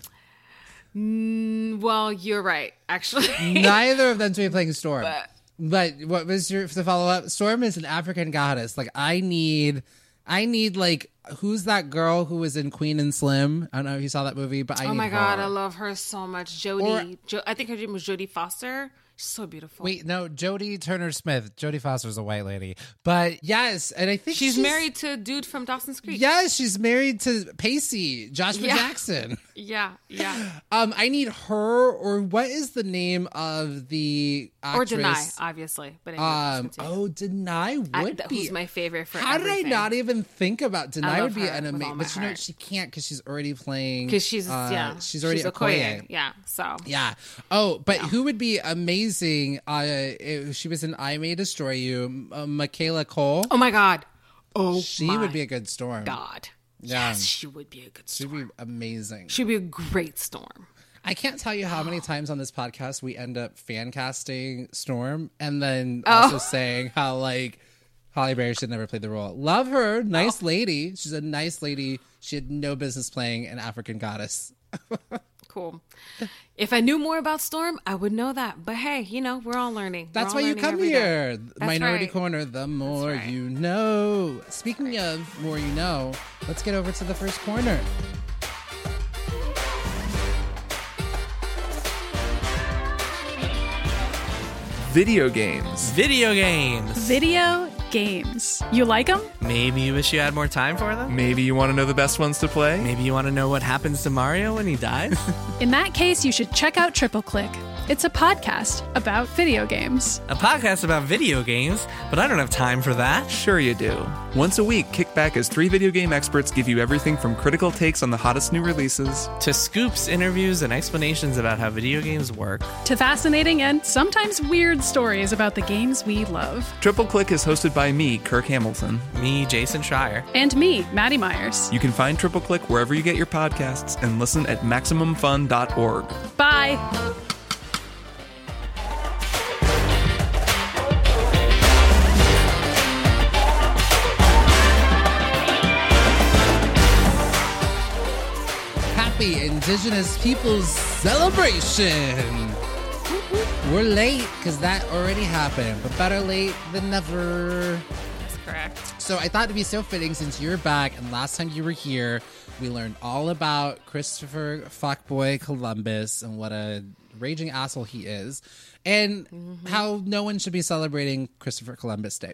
Mm, well, you're right, actually. Neither of them should be playing Storm. But- But what was your the follow up? Storm is an African goddess. Like I need, I need like who's that girl who was in Queen and Slim? I don't know if you saw that movie, but I Oh need my god, her. I love her so much. Jodie, jo- I think her name was Jodie Foster. She's so beautiful. Wait, no, Jodie Turner Smith. Jodie Foster's a white lady, but yes, and I think she's, married to a dude from Dawson's Creek. Yes, she's married to Pacey, Joshua Yeah. Jackson. yeah, yeah. Um, I need her, or what is the name of the Or actress? Deny, obviously. But anyway, Um, let's continue. oh, Deny would I, th- be. who's my favorite for How everything. did I not even think about Deny? I Would love be her an with all amazing, my but you know heart. she can't because she's already playing. Because she's uh, yeah, she's already she's a Okoye. Yeah, so Yeah. Oh, but who would be amazing? Uh, if she was in I May Destroy You, uh, Michaela Cole. Oh my god. Oh, she my would be a good Storm. god. Yeah. Yes, she would be a good She'd storm. be amazing. She'd be a great storm. I can't tell you how many times on this podcast we end up fan casting Storm and then Oh. also saying how like Halle Berry should never play the role. Love her, nice lady. She's a nice lady. She had no business playing an African goddess. Cool. If I knew more about Storm, I would know that. But hey, you know, we're all learning. That's all why you come here. Minority right. Corner, the more right. you know. Speaking of more you know, let's get over to the first corner. Video games. Video games. Video games. You like them? Maybe you wish you had more time for them? Maybe you want to know the best ones to play? Maybe you want to know what happens to Mario when he dies? In that case, you should check out Triple Click. It's a podcast about video games. A podcast about video games? But I don't have time for that. Sure you do. Once a week, kick back as three video game experts give you everything from critical takes on the hottest new releases to scoops, interviews, and explanations about how video games work, to fascinating and sometimes weird stories about the games we love. Triple Click is hosted by me, Kirk Hamilton. Me, Jason Schreier. And me, Maddie Myers. You can find Triple Click wherever you get your podcasts and listen at maximum fun dot org. Bye. Happy Indigenous Peoples Celebration. We're late because that already happened, but better late than never. That's correct. So I thought it'd be so fitting since you're back and last time you were here, we learned all about Christopher Fuckboy Columbus and what a raging asshole he is, and mm-hmm. how no one should be celebrating Christopher Columbus Day.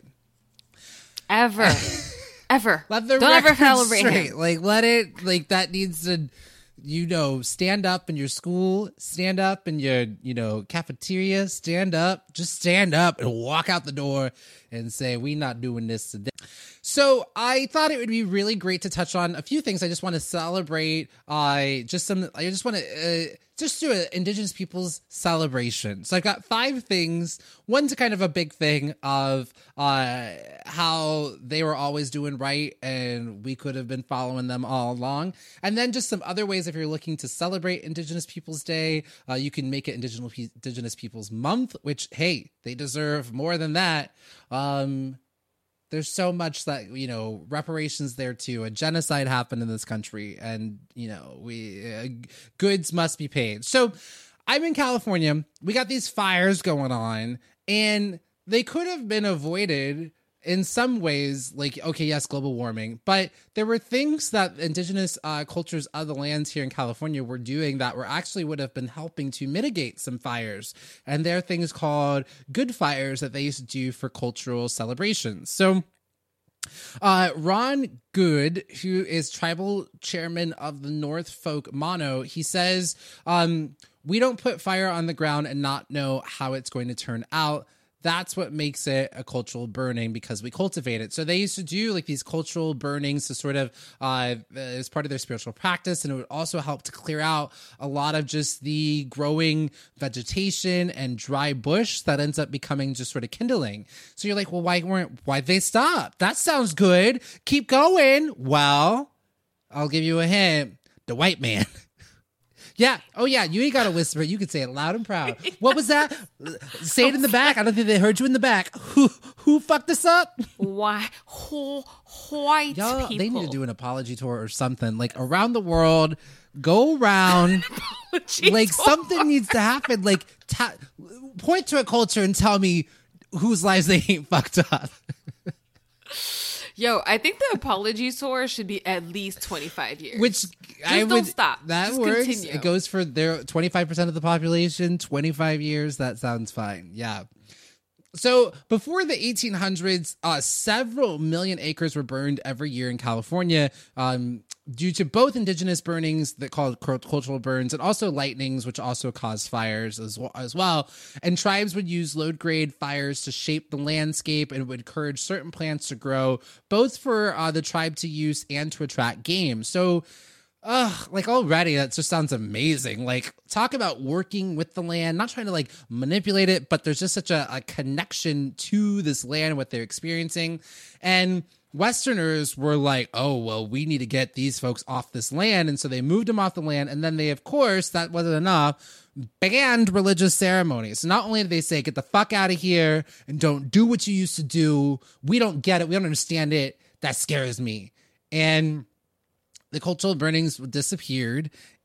Ever. Ever. Let the Don't ever record celebrate straight. him. Like, let it, like, that needs to, you know, stand up in your school, stand up in your, you know, cafeteria, stand up, just stand up and walk out the door and say, we not doing this today. So I thought it would be really great to touch on a few things. I just want to celebrate, uh, just some, I just want to, uh, just do an Indigenous people's celebration. So I've got five things. One's a kind of a big thing of uh, how they were always doing right and we could have been following them all along. And then just some other ways if you're looking to celebrate Indigenous Peoples Day, uh, you can make it Indigenous, Indigenous Peoples Month, which, hey, they deserve more than that. Um, There's so much that, you know, reparations there too. A genocide happened in this country and, you know, we uh, goods must be paid. So I'm in California. We got these fires going on and they could have been avoided in some ways. Like, okay, yes, global warming, but there were things that indigenous uh, cultures of the lands here in California were doing that were actually would have been helping to mitigate some fires. And there are things called good fires that they used to do for cultural celebrations. So uh, Ron Good, who is tribal chairman of the North Folk Mono, he says, um, we don't put fire on the ground and not know how it's going to turn out. That's what makes it a cultural burning because we cultivate it. So they used to do like these cultural burnings to sort of uh, as part of their spiritual practice. And it would also help to clear out a lot of just the growing vegetation and dry bush that ends up becoming just sort of kindling. So you're like, well, why weren't, why'd they stop? That sounds good. Keep going. Well, I'll give you a hint. The white man. Yeah. Oh, yeah. You ain't got to whisper it. You can say it loud and proud. What was that? Say it in the back. I don't think they heard you in the back. Who who fucked us up? Why? Who, white Y'all, people. they need to do an apology tour or something. Like around the world, go around. Like tour. Something needs to happen. Like ta- point to a culture and tell me whose lives they ain't fucked up. Yo, I think the apology tour should be at least twenty-five years. Which Just I don't would stop. That Just works. continue. It goes for their twenty-five percent of the population, twenty-five years. That sounds fine. Yeah. So before the eighteen hundreds, uh, several million acres were burned every year in California um, due to both indigenous burnings that called cultural burns and also lightnings, which also caused fires as well, as well. And tribes would use low-grade fires to shape the landscape and would encourage certain plants to grow, both for uh, the tribe to use and to attract game. So Ugh, like already that just sounds amazing. Like talk about working with the land, not trying to like manipulate it, but there's just such a, a connection to this land and what they're experiencing. And Westerners were like, oh, well, we need to get these folks off this land. And so they moved them off the land. And then they, of course, that wasn't enough, banned religious ceremonies. So not only did they say, get the fuck out of here and don't do what you used to do. We don't get it. We don't understand it. That scares me. And the cultural burnings disappeared,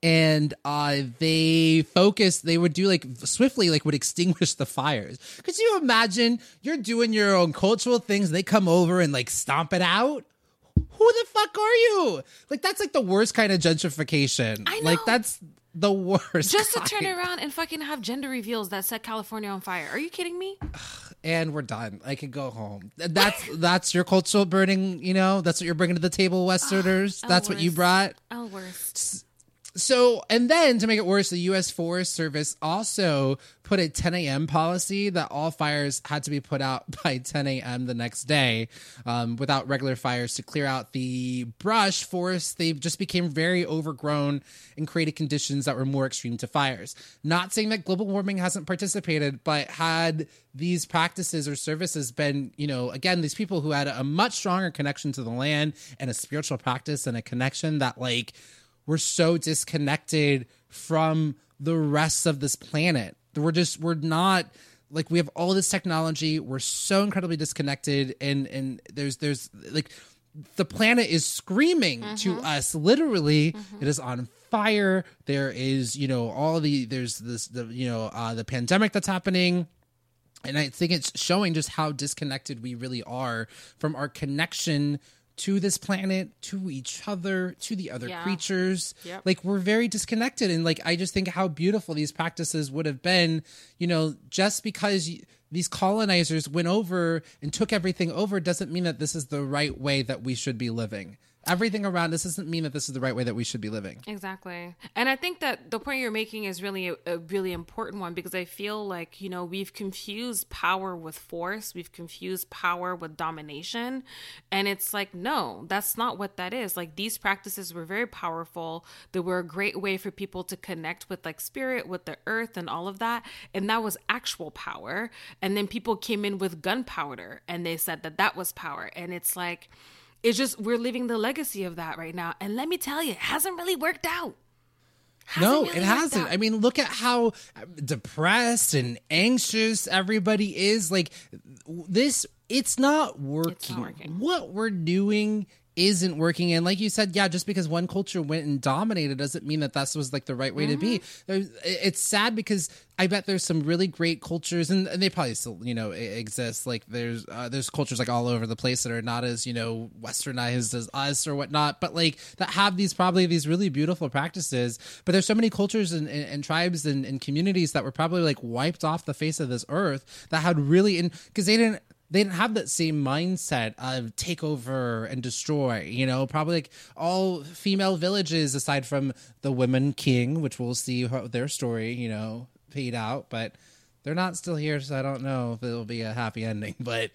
and uh, they focused, they would do like swiftly, like would extinguish the fires. Could you imagine you're doing your own cultural things, they come over and like stomp it out? Who the fuck are you? Like, that's like the worst kind of gentrification. I know. Like, that's the worst. Just to kind. turn around and fucking have gender reveals that set California on fire. Are you kidding me? And we're done. I can go home. That's that's your cultural burning, you know? That's what you're bringing to the table, Westerners. Oh, that's what you brought. Oh, worst. So, and then to make it worse, the U S Forest Service also put a ten a.m. policy that all fires had to be put out by ten a.m. the next day um, without regular fires to clear out the brush forests. They just became very overgrown and created conditions that were more extreme to fires. Not saying that global warming hasn't participated, but had these practices or services been, you know, again, these people who had a much stronger connection to the land and a spiritual practice and a connection that like, we're so disconnected from the rest of this planet. We're just, we're not like, we have all this technology. We're so incredibly disconnected. And, and there's, there's like, the planet is screaming mm-hmm. to us. Literally, mm-hmm. it is on fire. There is, you know, all the, there's this, the, you know, uh, the pandemic that's happening. And I think it's showing just how disconnected we really are from our connection to this planet, to each other, to the other yeah. creatures. Yep. Like, we're very disconnected. And like, I just think how beautiful these practices would have been, you know, just because y- these colonizers went over and took everything over doesn't mean that this is the right way that we should be living. Everything around this doesn't mean that this is the right way that we should be living. Exactly. And I think that the point you're making is really a, a really important one, because I feel like, you know, we've confused power with force. We've confused power with domination. And it's like, no, that's not what that is. Like, these practices were very powerful. They were a great way for people to connect with like spirit, with the earth and all of that. And that was actual power. And then people came in with gunpowder and they said that that was power. And it's like, it's just, we're living the legacy of that right now. And let me tell you, it hasn't really worked out. Hasn't no, really it hasn't. I mean, look at how depressed and anxious everybody is. Like, this, it's not working. It's not working. What we're doing isn't working. And like you said, yeah, just because one culture went and dominated doesn't mean that that was like the right way mm-hmm. to be. There's, it's sad because I bet there's some really great cultures, and, and they probably still, you know, exist. Like, there's uh, there's cultures like all over the place that are not as, you know, westernized as us or whatnot, but like that have these probably these really beautiful practices. But there's so many cultures and, and, and tribes and, and communities that were probably like wiped off the face of this earth that had really, in because they didn't. They didn't have that same mindset of take over and destroy, you know, probably like all female villages aside from the women king, which we'll see how their story, you know, paid out, but they're not still here. So I don't know if it'll be a happy ending, but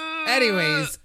anyways,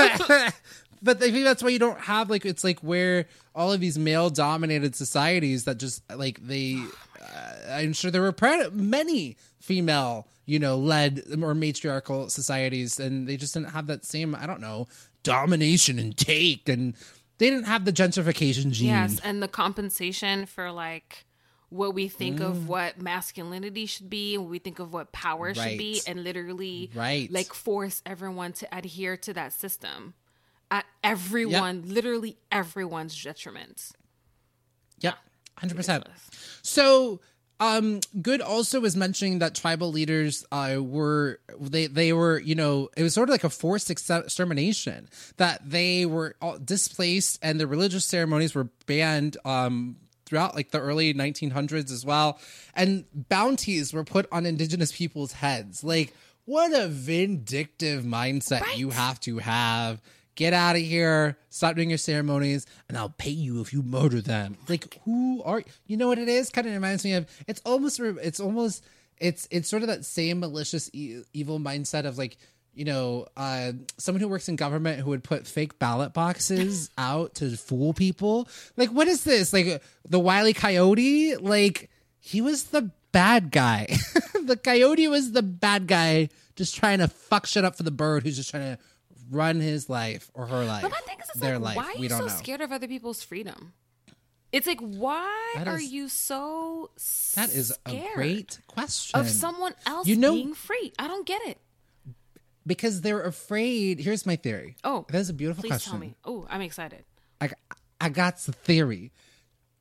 but I think that's why you don't have like, it's like where all of these male dominated societies that just like they, uh, I'm sure there were pre- many female, you know, led or matriarchal societies, and they just didn't have that same, I don't know, domination and take, and they didn't have the gentrification gene. Yes, and the compensation for like what we think mm. of what masculinity should be, and what we think of what power right. should be, and literally right. like force everyone to adhere to that system at everyone, yep. literally everyone's detriment. Yep, one hundred percent. So Um, Good also was mentioning that tribal leaders uh, were, they, they were, you know, it was sort of like a forced extermination, that they were all displaced and the religious ceremonies were banned um, throughout like the early nineteen hundreds as well. And bounties were put on indigenous people's heads. Like, what a vindictive mindset right. you have to have. Get out of here, stop doing your ceremonies, and I'll pay you if you murder them. Like, who are you? Know what it is? Kind of reminds me of, it's almost, it's almost, it's it's sort of that same malicious, e- evil mindset of like, you know, uh, someone who works in government who would put fake ballot boxes out to fool people. Like, what is this? Like, the Wile E. Coyote? Like, he was the bad guy. The coyote was the bad guy just trying to fuck shit up for the bird who's just trying to run his life or her life. But my thing is, it's their like, life. why are we you don't so know. scared of other people's freedom? It's like, why is, are you so that is scared a great question of someone else you know, being free? I don't get it. Because they're afraid. Here's my theory. Oh, that's a beautiful please question. Tell me. Oh, I'm excited. I I got the theory.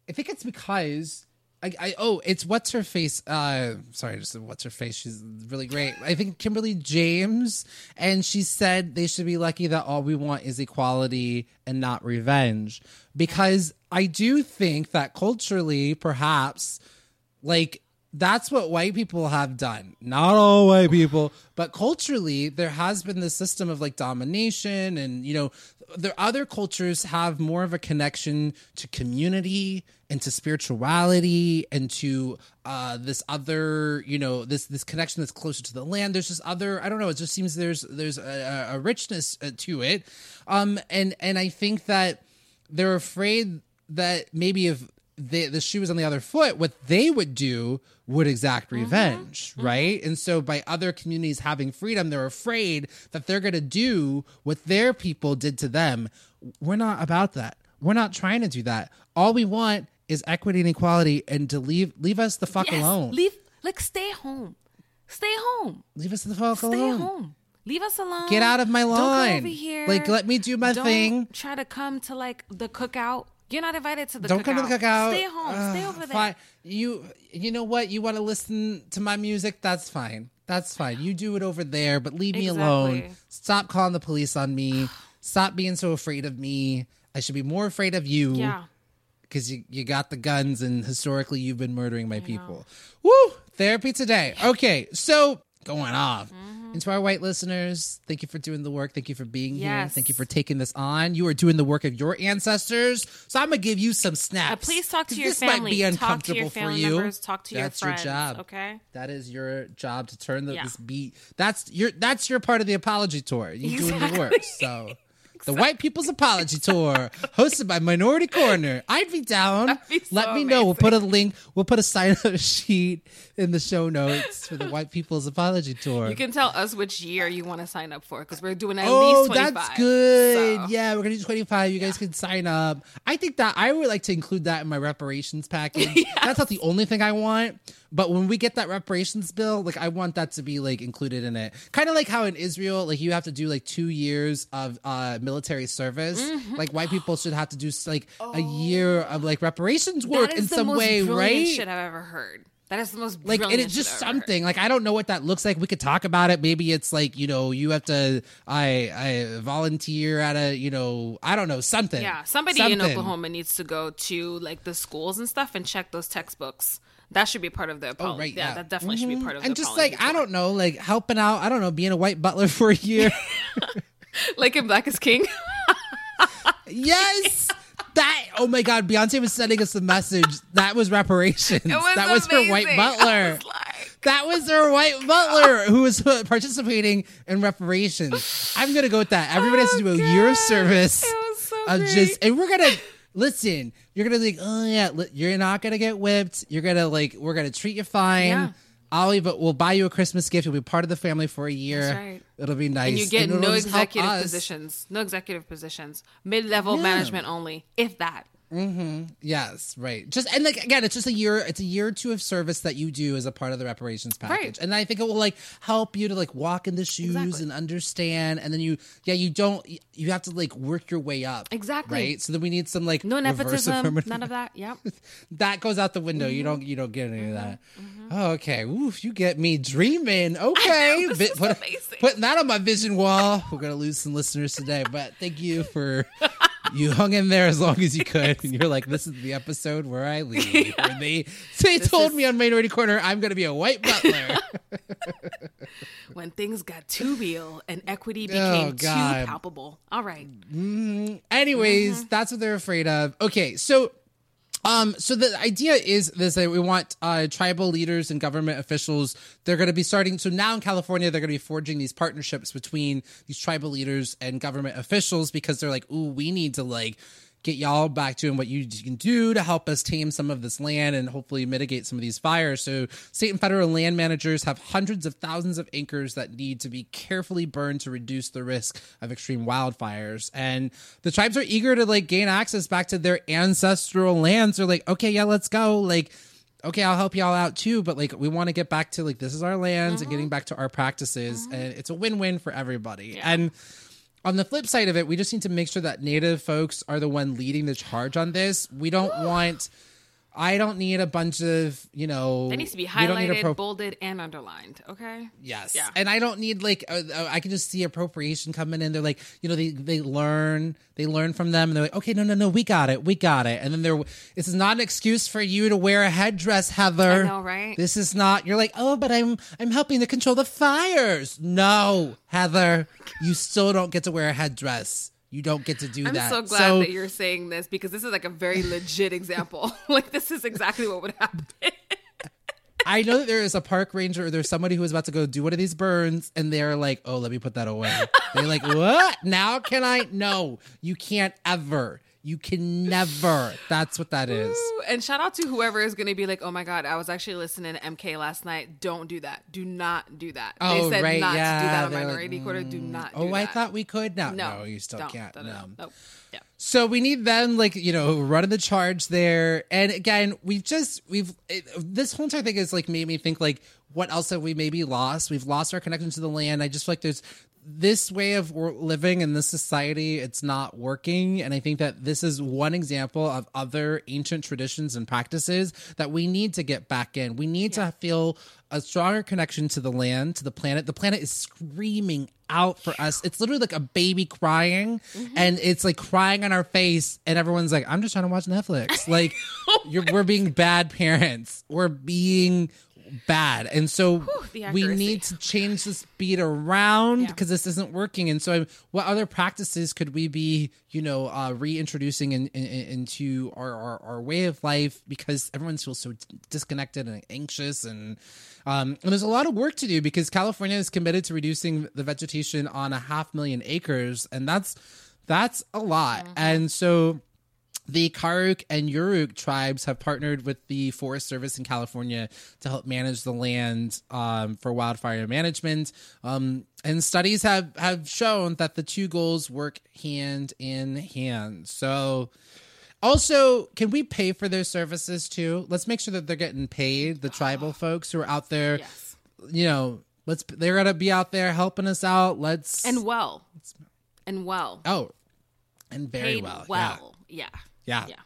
I think it's because I, I oh, it's what's her face. Uh, sorry, just what's her face. She's really great. I think Kimberly James, and she said they should be lucky that all we want is equality and not revenge. Because I do think that culturally, perhaps, like that's what white people have done. Not all white people, but culturally, there has been this system of like domination, and you know, the other cultures have more of a connection to community and to spirituality and to uh, this other, you know, this this connection that's closer to the land. There's just other, I don't know. It just seems there's there's a, a richness to it, um, and and I think that they're afraid that maybe if they, the shoe was on the other foot, what they would do would exact revenge, mm-hmm. right? And so by other communities having freedom, they're afraid that they're going to do what their people did to them. We're not about that. We're not trying to do that. All we want is equity and equality, and to leave leave us the fuck yes, alone. Leave, like, stay home. Stay home. Leave us the fuck stay alone. Stay home. Leave us alone. Get out of my line. Don't come over here. Like, let me do my Don't thing. Try to come to like the cookout. You're not invited to the Don't cookout. come to the cookout. Stay home. Uh, Stay over there. Fine. You, you know what? You want to listen to my music? That's fine. That's fine. You do it over there, but leave me Exactly. alone. Stop calling the police on me. Stop being so afraid of me. I should be more afraid of you. Yeah. Because you, you got the guns, and historically you've been murdering my people. Woo! Therapy today. Okay, so going off. Mm-hmm. And to our white listeners, thank you for doing the work. Thank you for being yes. here. Thank you for taking this on. You are doing the work of your ancestors. So I'm going to give you some snaps. Uh, please talk to your this family. Might be uncomfortable talk to your family for you. members. Talk to that's your friends. Your job. Okay. That is your job to turn the, yeah. this beat. That's your, that's your part of the apology tour. You exactly. doing the work. So... The White People's Apology Tour, hosted by Minority Corner. I'd be down. Be so Let me amazing. know. We'll put a link. We'll put a sign-up sheet in the show notes for the White People's Apology Tour. You can tell us which year you want to sign up for, because we're doing at oh, least twenty-five. That's good. So. Yeah, we're going to do twenty-five. You guys yeah. can sign up. I think that I would like to include that in my reparations package. yes. That's not the only thing I want. But when we get that reparations bill, like I want that to be like included in it. Kind of like how in Israel, like you have to do like two years of uh, military service. Mm-hmm. Like white people should have to do like oh. a year of like reparations work in some way, right? That is the most shit I've ever heard. That is the most like, and it's just something like I don't know what that looks like. We could talk about it. Maybe it's like, you know, you have to I I volunteer at a, you know, I don't know, something. Yeah, somebody something. in Oklahoma needs to go to like the schools and stuff and check those textbooks. That should be part of the apology. Oh, right, yeah, yeah, that definitely mm-hmm. should be part of and the just apology. like tour. I don't know, like helping out. I don't know, being a white butler for a year, like in Black is King. Yes. That, oh my God, Beyonce was sending us a message. That was reparations. Was that was amazing. her white butler. Was like... That was her white butler who was participating in reparations. I'm going to go with that. Everybody oh has to do a God. year of service. It was so of great. Just, and we're going to, listen, you're going to think, oh yeah, you're not going to get whipped. You're going to like, we're going to treat you fine. Yeah. I'll even, we'll buy you a Christmas gift. You'll be part of the family for a year. That's right. It'll be nice. And you get and no executive positions. No executive positions. Mid-level yeah. management only, if that. Mm-hmm. Yes, right. Just and like again, it's just a year. It's a year or two of service that you do as a part of the reparations package, right. and I think it will like help you to like walk in the shoes exactly. and understand. And then you, yeah, you don't. You have to like work your way up. Exactly. Right. So then we need some like no nepotism, none of that. Yep. That goes out the window. Mm-hmm. You don't. You don't get any mm-hmm. of that. Mm-hmm. Oh, okay. Oof, you get me dreaming. Okay. Know, this Bit, is put, amazing. Putting that on my vision wall. We're gonna lose some listeners today, but thank you for. You hung in there as long as you could, and you're like, "This is the episode where I leave." Yeah. Where they they this told is... me on Minority Corner, I'm going to be a white butler. When things got too real and equity became oh, too palpable. All right. Mm-hmm. Anyways, mm-hmm. that's what they're afraid of. Okay, so. Um, so the idea is this, that we want uh, tribal leaders and government officials. They're going to be starting. So now in California, they're going to be forging these partnerships between these tribal leaders and government officials because they're like, ooh, we need to like get y'all back doing what you can do to help us tame some of this land and hopefully mitigate some of these fires. So state and federal land managers have hundreds of thousands of acres that need to be carefully burned to reduce the risk of extreme wildfires. And the tribes are eager to like gain access back to their ancestral lands. They're like, okay, yeah, let's go. Like, okay, I'll help y'all out too. But like, we want to get back to like, this is our lands mm-hmm. and getting back to our practices. Mm-hmm. And it's a win-win for everybody. Yeah. And on the flip side of it, we just need to make sure that Native folks are the one leading the charge on this. We don't want I don't need a bunch of, you know. It needs to be you don't need highlighted, appro- bolded, and underlined. Okay. Yes. Yeah. And I don't need like, uh, uh, I can just see appropriation coming in. They're like, you know, they, they learn, they learn from them and they're like, okay, no, no, no, we got it. We got it. And then they're, this is not an excuse for you to wear a headdress, Heather. I know, right? This is not, you're like, oh, but I'm, I'm helping to control the fires. No, Heather, you still don't get to wear a headdress. You don't get to do I'm that. so glad that you're saying this because this is like a very legit example. Like this is exactly what would happen. I know that there is a park ranger or there's somebody who is about to go do one of these burns and they're like, oh, let me put that away. They're like, what? Now can I? No, you can't ever. You can never. That's what that is. Ooh, and shout out to whoever is going to be like, oh my God, I was actually listening to M K last night. Don't do that. Do not do that. Oh, they said right, not yeah, to do that on they're Minority like, Quarter. Do not do Oh, that. I thought we could. No, No, no, you still don't. can't. No, No. no, no. Nope. Yeah. So we need them, like, you know, running the charge there. And again, we've just, we've, it, this whole entire thing has, like, made me think, like, what else have we maybe lost? We've lost our connection to the land. I just feel like there's this way of living in this society, it's not working. And I think that this is one example of other ancient traditions and practices that we need to get back in. We need yeah. to feel a stronger connection to the land, to the planet. The planet is screaming out for us. It's literally like a baby crying, mm-hmm. and it's like crying on our face, and everyone's like, I'm just trying to watch Netflix. Like, oh you're, we're being bad parents. We're being bad. And so Whew, we need to change this beat around because yeah. this isn't working. And so I, what other practices could we be, you know, uh, reintroducing in, in, into our, our, our way of life, because everyone feels so disconnected and anxious. And, um, and there's a lot of work to do because California is committed to reducing the vegetation on a half million acres. And that's, that's a lot. Mm-hmm. And so the Karuk and Yurok tribes have partnered with the Forest Service in California to help manage the land um, for wildfire management. Um, and studies have, have shown that the two goals work hand in hand. So also, can we pay for their services too? Let's make sure that they're getting paid, the tribal folks who are out there, yes. you know, let's, they're going to be out there helping us out. Let's. And well. And well. Oh, and very paid well. Well. Yeah. yeah. Yeah. Yeah.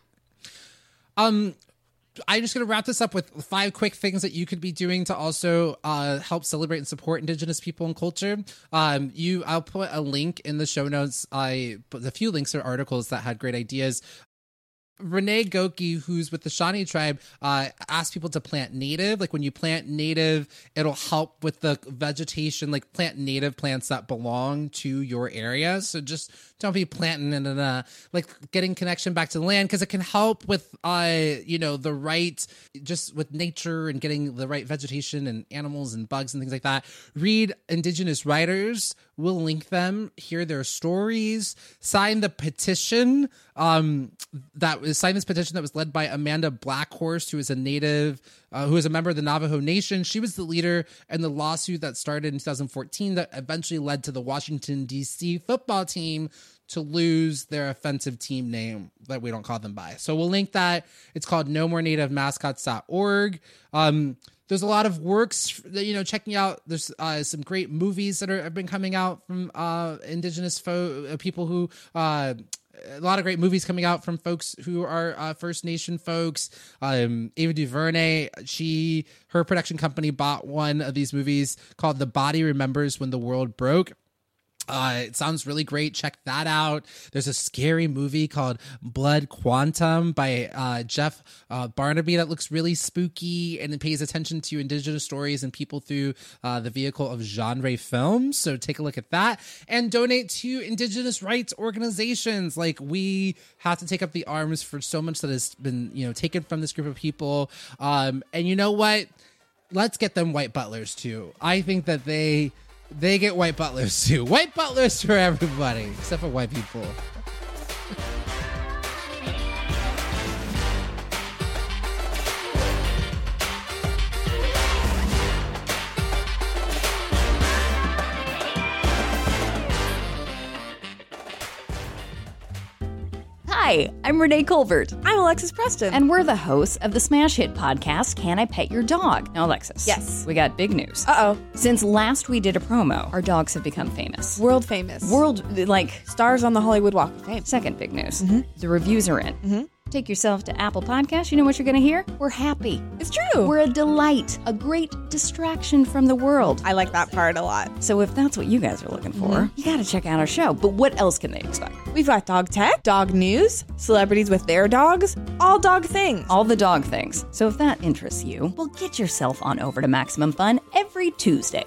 Um, I'm just going to wrap this up with five quick things that you could be doing to also uh, help celebrate and support Indigenous people and culture. Um, you, I'll put a link in the show notes. I put a few links to articles that had great ideas. Renee Goki, who's with the Shawnee tribe, uh, asked people to plant native. Like when you plant native, it'll help with the vegetation, like plant native plants that belong to your area. So just don't be planting and uh, like getting connection back to the land, because it can help with, uh, you know, the right, just with nature and getting the right vegetation and animals and bugs and things like that. Read Indigenous writers. We'll link them, hear their stories, sign the petition. Um, that was sign this petition that was led by Amanda Blackhorse, who is a native, uh, who is a member of the Navajo Nation. She was the leader in the lawsuit that started in two thousand fourteen that eventually led to the Washington, D C football team to lose their offensive team name that we don't call them by. So we'll link that. It's called no more native mascots dot org. Um, There's a lot of works that, you know, checking out. There's uh, some great movies that are, have been coming out from uh, Indigenous fo- uh, people who, uh, a lot of great movies coming out from folks who are uh, First Nation folks. Um, Ava DuVernay, she, her production company bought one of these movies called The Body Remembers When the World Broke. Uh, it sounds really great. Check that out. There's a scary movie called Blood Quantum by uh, Jeff uh, Barnaby that looks really spooky, and it pays attention to Indigenous stories and people through uh, the vehicle of genre films. So take a look at that and donate to Indigenous rights organizations. Like, we have to take up the arms for so much that has been, you know, taken from this group of people. Um, and you know what? Let's get them white butlers too. I think that they... They get white butlers too. White butlers for everybody, except for white people. Hi, I'm Renee Colbert. I'm Alexis Preston. And we're the hosts of the smash hit podcast, Can I Pet Your Dog? Now, Alexis. Yes. We got big news. Uh-oh. Since last we did a promo, our dogs have become famous. World famous. World, like... Stars on the Hollywood Walk of Fame. Second big news. Mm-hmm. The reviews are in. Mm-hmm. Take yourself to Apple Podcasts. You know what you're going to hear? We're happy. It's true. We're a delight, a great distraction from the world. I like that part a lot. So if that's what you guys are looking for, Mm-hmm. you got to check out our show. But what else can they expect? We've got dog tech, dog news, celebrities with their dogs, all dog things. All the dog things. So if that interests you, well, get yourself on over to Maximum Fun every Tuesday.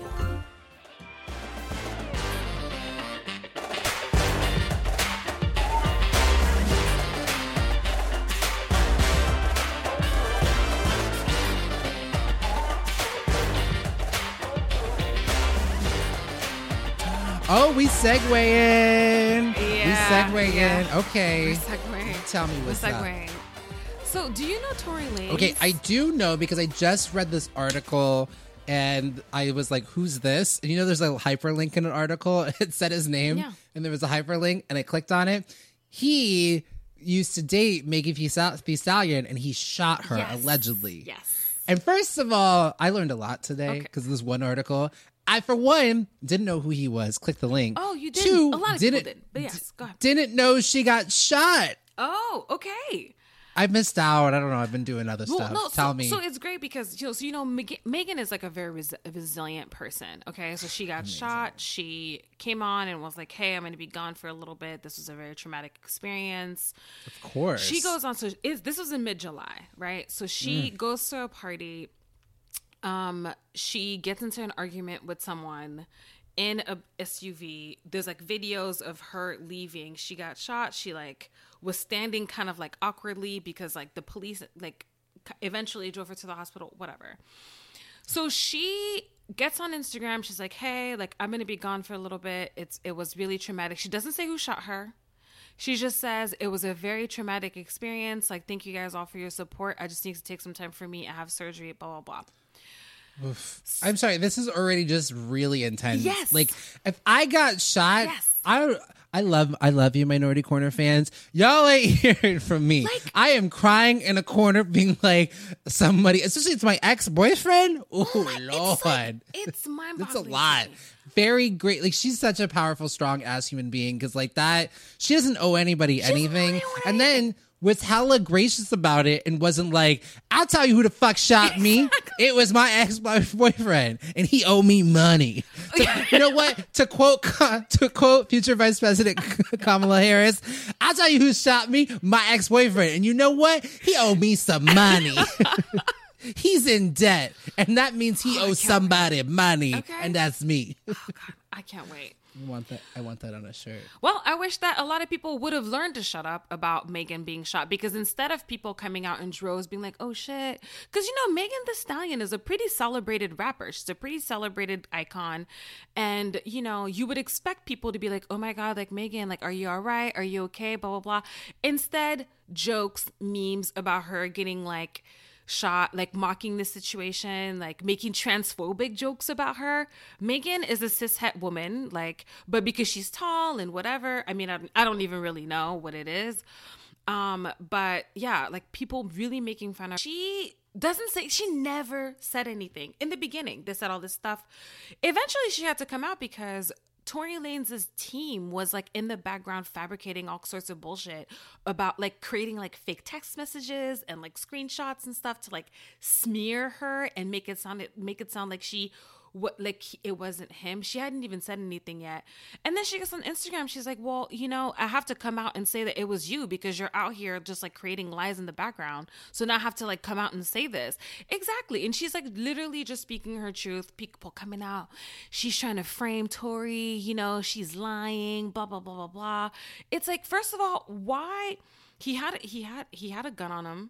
Oh, we segue in. Yeah, we segue yeah. in. Okay. We're segueing. Tell me We're what's up. segueing. So, do you know Tory Lanez? Okay, I do know because I just read this article and I was like, who's this? And you know, there's a hyperlink in an article. It said his name Yeah. and there was a hyperlink and I clicked on it. He used to date Megan Thee Stallion and he shot her Yes. allegedly. Yes. And first of all, I learned a lot today Okay. because of this one article. I, for one, didn't know who he was. Click the link. Oh, you did. Two, A lot of didn't, people did. But yes, go ahead. Didn't know she got shot. Oh, okay. I missed out. I don't know. I've been doing other Well, stuff. no, Tell so, me. So it's great because you know, so you know, Meg- Megan is like a very res- resilient person. Okay, so she got shot. She came on and was like, "Hey, I'm going to be gone for a little bit. This was a very traumatic experience." Of course. She goes on. So is this was in mid July, right? So she Mm. goes to a party. Um, she gets into an argument with someone in a S U V. There's like videos of her leaving. She got shot. She like was standing kind of like awkwardly because like the police like eventually drove her to the hospital, whatever. So she gets on Instagram. She's like, "Hey, like I'm going to be gone for a little bit. It's it was really traumatic." She doesn't say who shot her. She just says it was a very traumatic experience. Like, thank you guys all for your support. I just need to take some time for me. I have surgery, blah, blah, blah. Oof. I'm sorry. This is already just really intense. Yes. Like if I got shot, Yes. I I love I love you, Minority Corner fans. Y'all ain't hearing from me. Like- I am crying in a corner, being like somebody, especially it's my ex boyfriend. Oh Lord, It's, like, it's mind-boggling. That's a to lot. me. Very great. Like she's such a powerful, strong ass human being because like that, she doesn't owe anybody doesn't owe anything. anyone And then was hella gracious about it and wasn't like, I'll tell you who the fuck shot me. It was my ex boyfriend and he owed me money. So, you know what? To quote to quote future Vice President Kamala Harris, I'll tell you who shot me, my ex boyfriend. And you know what? He owed me some money. He's in debt, and that means he owes somebody money, Okay. and that's me. Oh, God, I can't wait. I want that. I want that on a shirt. Well, I wish that a lot of people would have learned to shut up about Megan being shot because instead of people coming out in droves being like, oh shit. Because, you know, Megan Thee Stallion is a pretty celebrated rapper. She's a pretty celebrated icon. And, you know, you would expect people to be like, oh my God, like Megan, like, are you all right? Are you okay? Blah, blah, blah. Instead, jokes, memes about her getting like, shot, like mocking the situation, like making transphobic jokes about her. Megan is a cishet woman, like, but because she's tall and whatever, I mean, I, I don't even really know what it is. Um, but yeah, like people really making fun of her. She doesn't say, she never said anything in the beginning. They said all this stuff. Eventually she had to come out because Tory Lanez's team was like in the background fabricating all sorts of bullshit about like creating like fake text messages and like screenshots and stuff to like smear her and make it sound make it sound like she what like it wasn't him. She hadn't even said anything yet. And then she gets on Instagram. She's like, well, you know, I have to come out and say that it was you because you're out here just like creating lies in the background. So now I have to like come out and say this. Exactly. And she's like literally just speaking her truth. People coming out. She's trying to frame Tory, you know, she's lying, blah, blah, blah, blah, blah. It's like, first of all, why he had he had he had a gun on him.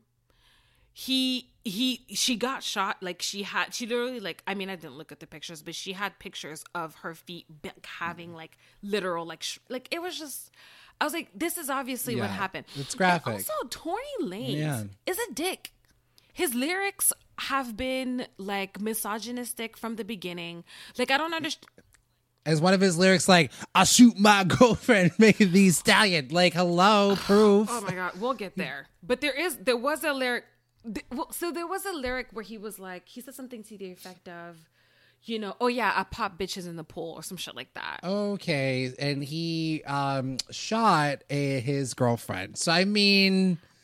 He he she got shot, like she had she literally like I mean I didn't look at the pictures, but she had pictures of her feet having like literal like sh- like it was just I was like, this is obviously what Yeah, happened. it's graphic. And also, Tory Lanez Yeah. is a dick. His lyrics have been like misogynistic from the beginning. Like I don't understand. As one of his lyrics, like, I'll shoot my girlfriend, Megan Thee Stallion. Like, hello, proof. Oh my God, we'll get there. But there is, there was a lyric. th- Well, so there was a lyric where he was like, he said something to the effect of, you know, oh yeah, I pop bitches in the pool or some shit like that. Okay, and he um shot a, his girlfriend. So, I mean,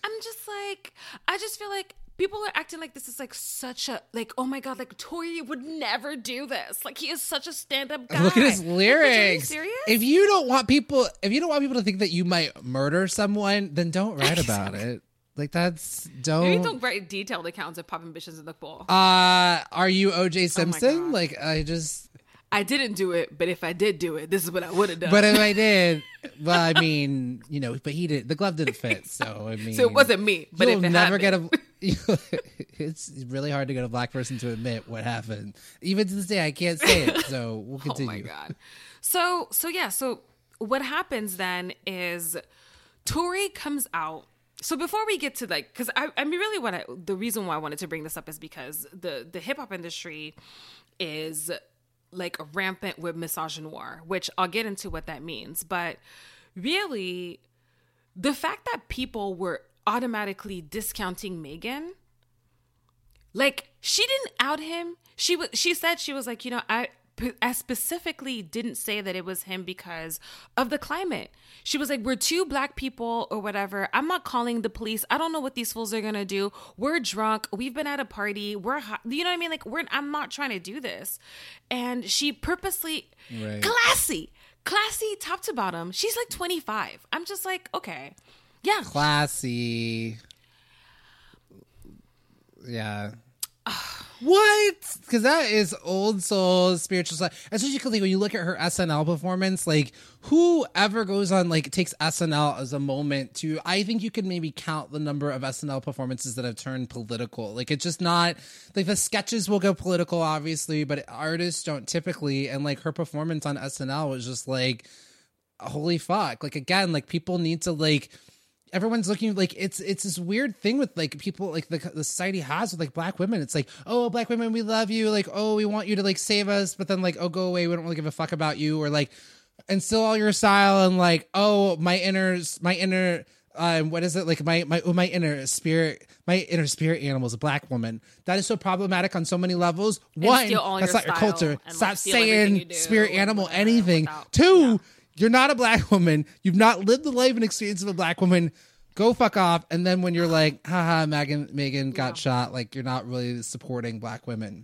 I'm just like, I just feel like people are acting like this is like such a, like, oh my God, like Tory would never do this. Like he is such a stand-up guy. Look at his lyrics. Like, are you serious? If you don't want people, if you don't want people to think that you might murder someone, then don't write about it. Like that's don't. Maybe don't write detailed accounts of popping bitches in the pool. Uh, are you O J Oh Simpson? Like I just. I didn't do it, but if I did do it, this is what I would have done. But if I did, well, I mean, you know, but he did. The glove didn't fit, so I mean, so it wasn't me. But you'll if it never happened. get a. It's really hard to get a black person to admit what happened. Even to this day, I can't say it. So we'll continue. Oh my God. So so yeah. So what happens then is Tory comes out. So before we get to like, because I I mean really what I, the reason why I wanted to bring this up is because the the hip hop industry is like rampant with misogynoir, which I'll get into what that means. But really, the fact that people were automatically discounting Megan, like she didn't out him. She was. She said she was like, you know, I. I specifically didn't say that it was him because of the climate. She was like, we're two black people or whatever. I'm not calling the police. I don't know what these fools are going to do. We're drunk. We've been at a party. We're hot. You know what I mean? Like, we're, I'm not trying to do this. And she purposely, Right. classy, classy top to bottom. She's like twenty-five. I'm just like, okay. Yeah. Classy. Yeah. What? Because that is old soul spiritual stuff. Especially because like, when you look at her S N L performance, like whoever goes on like takes S N L as a moment to, I think you could maybe count the number of S N L performances that have turned political. Like it's just not like the sketches will go political, obviously, but artists don't typically. And like her performance on S N L was just like, holy fuck. Like again, like people need to like. Everyone's looking like it's it's this weird thing with like people like the, the society has with like black women. It's like, oh, black women, we love you. Like, oh, we want you to like save us. But then like, oh, go away. We don't really give a fuck about you. Or like, and still all your style. And like, oh, my inner, my inner, um, what is it? Like my, my, oh, my inner spirit, my inner spirit animal is a black woman. That is so problematic on so many levels. One, that's not your culture. Stop saying spirit animal anything. Two, you're not a black woman. You've not lived the life and experience of a black woman. Go fuck off. And then when you're like, haha, Megan, Megan got yeah. shot, like you're not really supporting black women.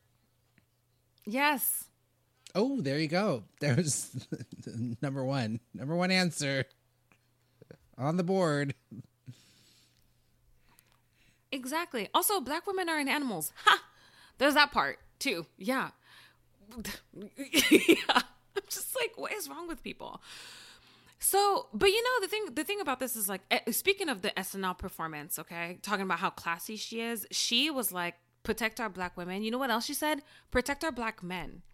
Yes. Oh, there you go. There's number one. Number one answer on the board. Exactly. Also, black women aren't animals. Ha! There's that part too. Yeah. Yeah. I'm just like, what is wrong with people? So, but you know, the thing, the thing about this is like, speaking of the S N L performance, okay, talking about how classy she is, she was like, protect our black women. You know what else she said? Protect our black men.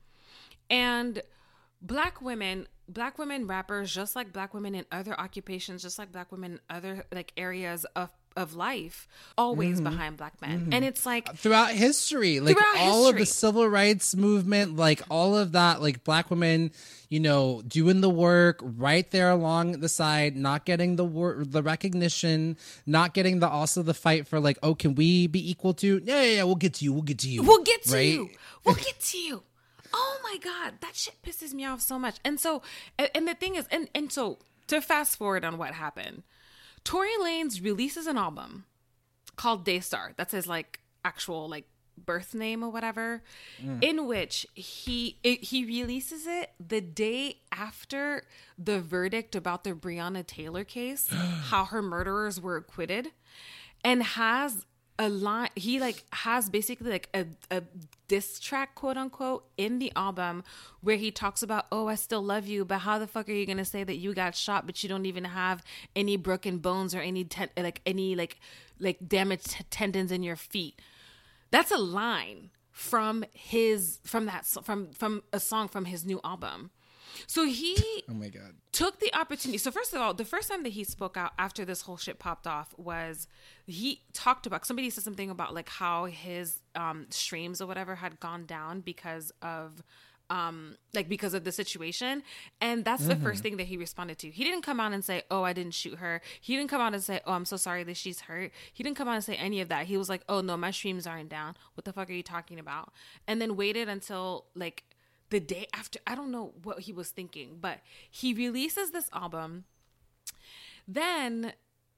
And black women, black women rappers, just like black women in other occupations, just like black women in other like areas of of life, always mm-hmm. behind black men. Mm-hmm. And it's like throughout history, like throughout all history. of the civil rights movement, like all of that, like black women, you know, doing the work right there along the side, not getting the wor- the recognition, not getting the also the fight for like, oh, can we be equal to? Yeah, yeah, yeah, we'll get to you. We'll get to you. We'll get to right? you. We'll get to you. Oh my God, that shit pisses me off so much. And so, and, and the thing is, and, and so to fast forward on what happened, Tory Lanez releases an album called Daystar. That's his like actual like birth name or whatever, mm. in which he it, he releases it the day after the verdict about the Breonna Taylor case, how her murderers were acquitted, and has a line. He like has basically like a, a diss track, quote unquote, in the album where he talks about, oh, I still love you, but how the fuck are you gonna say that you got shot but you don't even have any broken bones or any ten- like any like like damaged t- tendons in your feet? That's a line from his from that from from a song from his new album. So he oh my God. took the opportunity. So first of all, the first time that he spoke out after this whole shit popped off was he talked about, somebody said something about like how his um, streams or whatever had gone down because of um, like because of the situation. And that's mm-hmm. the first thing that he responded to. He didn't come out and say, oh, I didn't shoot her. He didn't come out and say, oh, I'm so sorry that she's hurt. He didn't come out and say any of that. He was like, oh no, my streams aren't down. What the fuck are you talking about? And then waited until like the day after. I don't know what he was thinking, but he releases this album. Then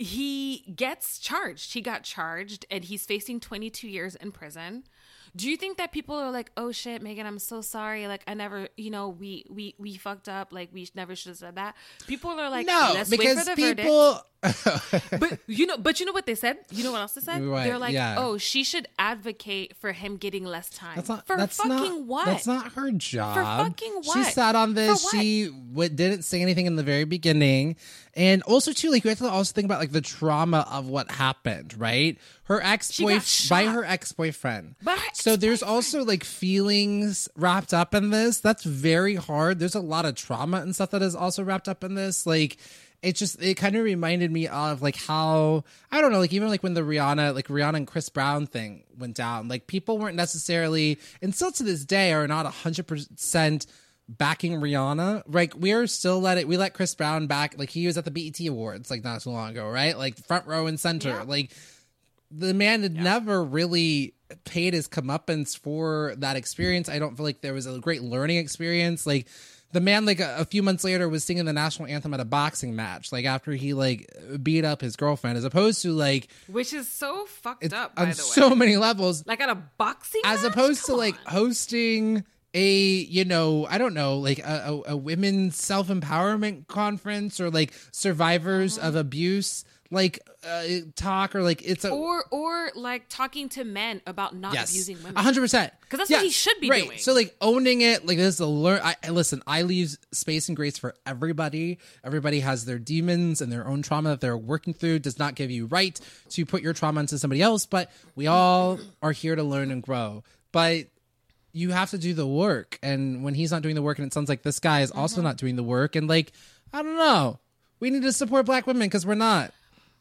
he gets charged. He got charged and he's facing twenty-two years in prison. Do you think that people are like, oh shit, Megan, I'm so sorry. Like, I never, you know, we we we fucked up. Like, we never should have said that. People are like, no, let's because wait for the people... verdict. But you know, but you know what they said? You know what else they said? Right, They're like, yeah. oh, she should advocate for him getting less time. That's not, for that's fucking not, what? That's not her job. For fucking what? She sat on this. For what? She w- didn't say anything in the very beginning. And also, too, like, you have to also think about, like, the trauma of what happened, right? Her ex-boyfriend, by her ex-boyfriend. By her so there's ex-boyfriend. also, like, feelings wrapped up in this. That's very hard. There's a lot of trauma and stuff that is also wrapped up in this. Like, it just, it kind of reminded me of, like, how, I don't know, like, even, like, when the Rihanna, like, Rihanna and Chris Brown thing went down, like, people weren't necessarily, and still to this day are not one hundred percent backing Rihanna. Like, we are still let it, we let Chris Brown back, like, he was at the B E T Awards, like, not too long ago, right? Like, front row and center. Yeah. Like, the man had yeah. never really paid his comeuppance for that experience. I don't feel like there was a great learning experience. Like, the man, like, a, a few months later was singing the national anthem at a boxing match, like, after he, like, beat up his girlfriend, as opposed to, like... Which is so fucked up, by on the way. so many levels. Like, at a boxing As match? opposed Come to, like, on. hosting a, you know, I don't know, like, a, a, a women's self-empowerment conference, or, like, survivors Mm-hmm. of abuse, like, uh, talk, or, like, it's a... Or, or like, talking to men about not Yes, abusing women. one hundred percent. Because that's Yes, what he should be right. doing. So, like, owning it, like, this is a learn. I I- listen. I leave space and grace for everybody. Everybody has their demons and their own trauma that they're working through. Does not give you right to put your trauma into somebody else. But we all are here to learn and grow. But you have to do the work. And when he's not doing the work, and it sounds like this guy is also Mm-hmm. not doing the work, and, like, I don't know. We need to support Black women because we're not.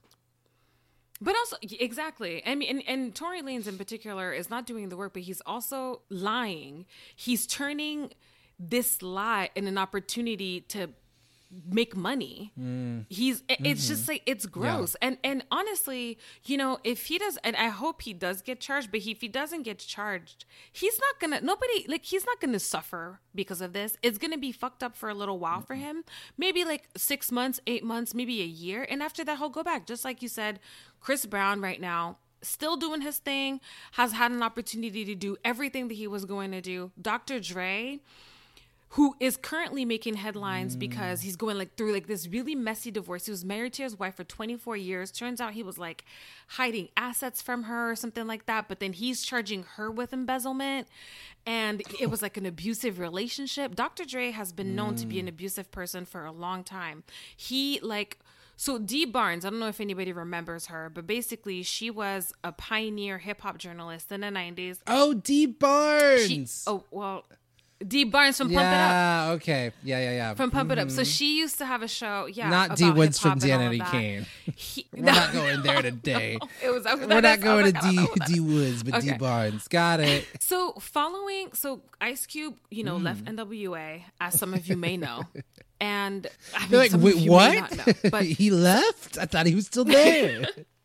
But also, exactly. I mean, and, and Tory Lanez in particular is not doing the work, but he's also lying. He's turning this lie in an opportunity to make money. Mm. He's, it's mm-hmm. just like, it's gross. Yeah. And, and honestly, you know, if he does, and I hope he does get charged, but he, if he doesn't get charged, he's not gonna, nobody, like, he's not gonna suffer because of this. It's gonna be fucked up for a little while mm-hmm. for him. Maybe like six months, eight months, maybe a year. And after that, he'll go back. Just like you said, Chris Brown right now, still doing his thing, has had an opportunity to do everything that he was going to do. Doctor Dre, who is currently making headlines mm. because he's going like through like this really messy divorce. He was married to his wife for twenty-four years. Turns out he was like hiding assets from her or something like that. But then he's charging her with embezzlement. And it was like an abusive relationship. Doctor Dre has been known mm. to be an abusive person for a long time. He like... So Dee Barnes, I don't know if anybody remembers her, but basically she was a pioneer hip hop journalist in the nineties. Oh, Dee Barnes. She, oh, well... Dee Barnes from Pump It Up. Yeah, okay. Yeah, yeah, yeah. From Pump mm-hmm. It Up. So she used to have a show, yeah. Not Dee Woods from hip-hop and all of Danity that. Kane. He, We're not going there today. No, it was, We're that not is, going oh to God, D, oh, D Woods, but okay. Dee Barnes. Got it. So following, so Ice Cube, you know, mm. left N W A, as some of you may know. And I mean, They're like, some wait, of you what? may not know, but he left? I thought he was still there.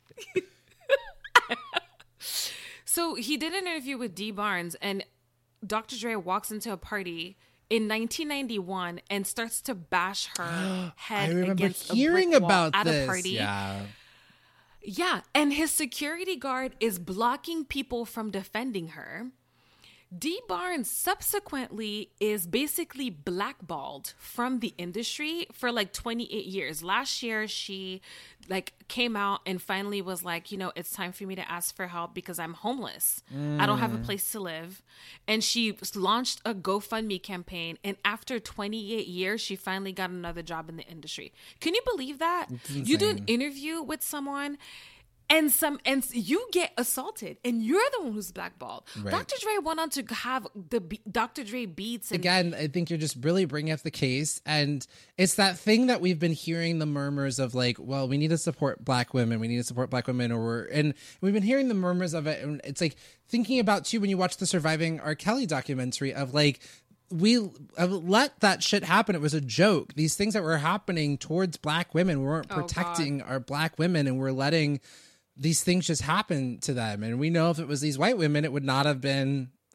So he did an interview with Dee Barnes, and Doctor Dre walks into a party in nineteen ninety-one and starts to bash her head I remember against hearing a brick wall about at this. a party. Yeah. Yeah, and his security guard is blocking people from defending her. Dee Barnes subsequently is basically blackballed from the industry for like twenty-eight years. Last year, she like came out and finally was like, you know, it's time for me to ask for help because I'm homeless. Mm. I don't have a place to live. And she launched a GoFundMe campaign. And after twenty-eight years, she finally got another job in the industry. Can you believe that? You do an interview with someone and some and you get assaulted and you're the one who's blackballed. Right. Doctor Dre went on to have the B- Doctor Dre beats. And- Again, I think you're just really bringing up the case. And it's that thing that we've been hearing the murmurs of like, well, we need to support Black women. We need to support Black women. Or we're, and we've been hearing the murmurs of it. And it's like thinking about too, when you watch the Surviving R. Kelly documentary of like, we let that shit happen. It was a joke. These things that were happening towards Black women, we weren't protecting oh, our Black women, and we're letting these things just happen to them. And we know if it was these white women, it would not have been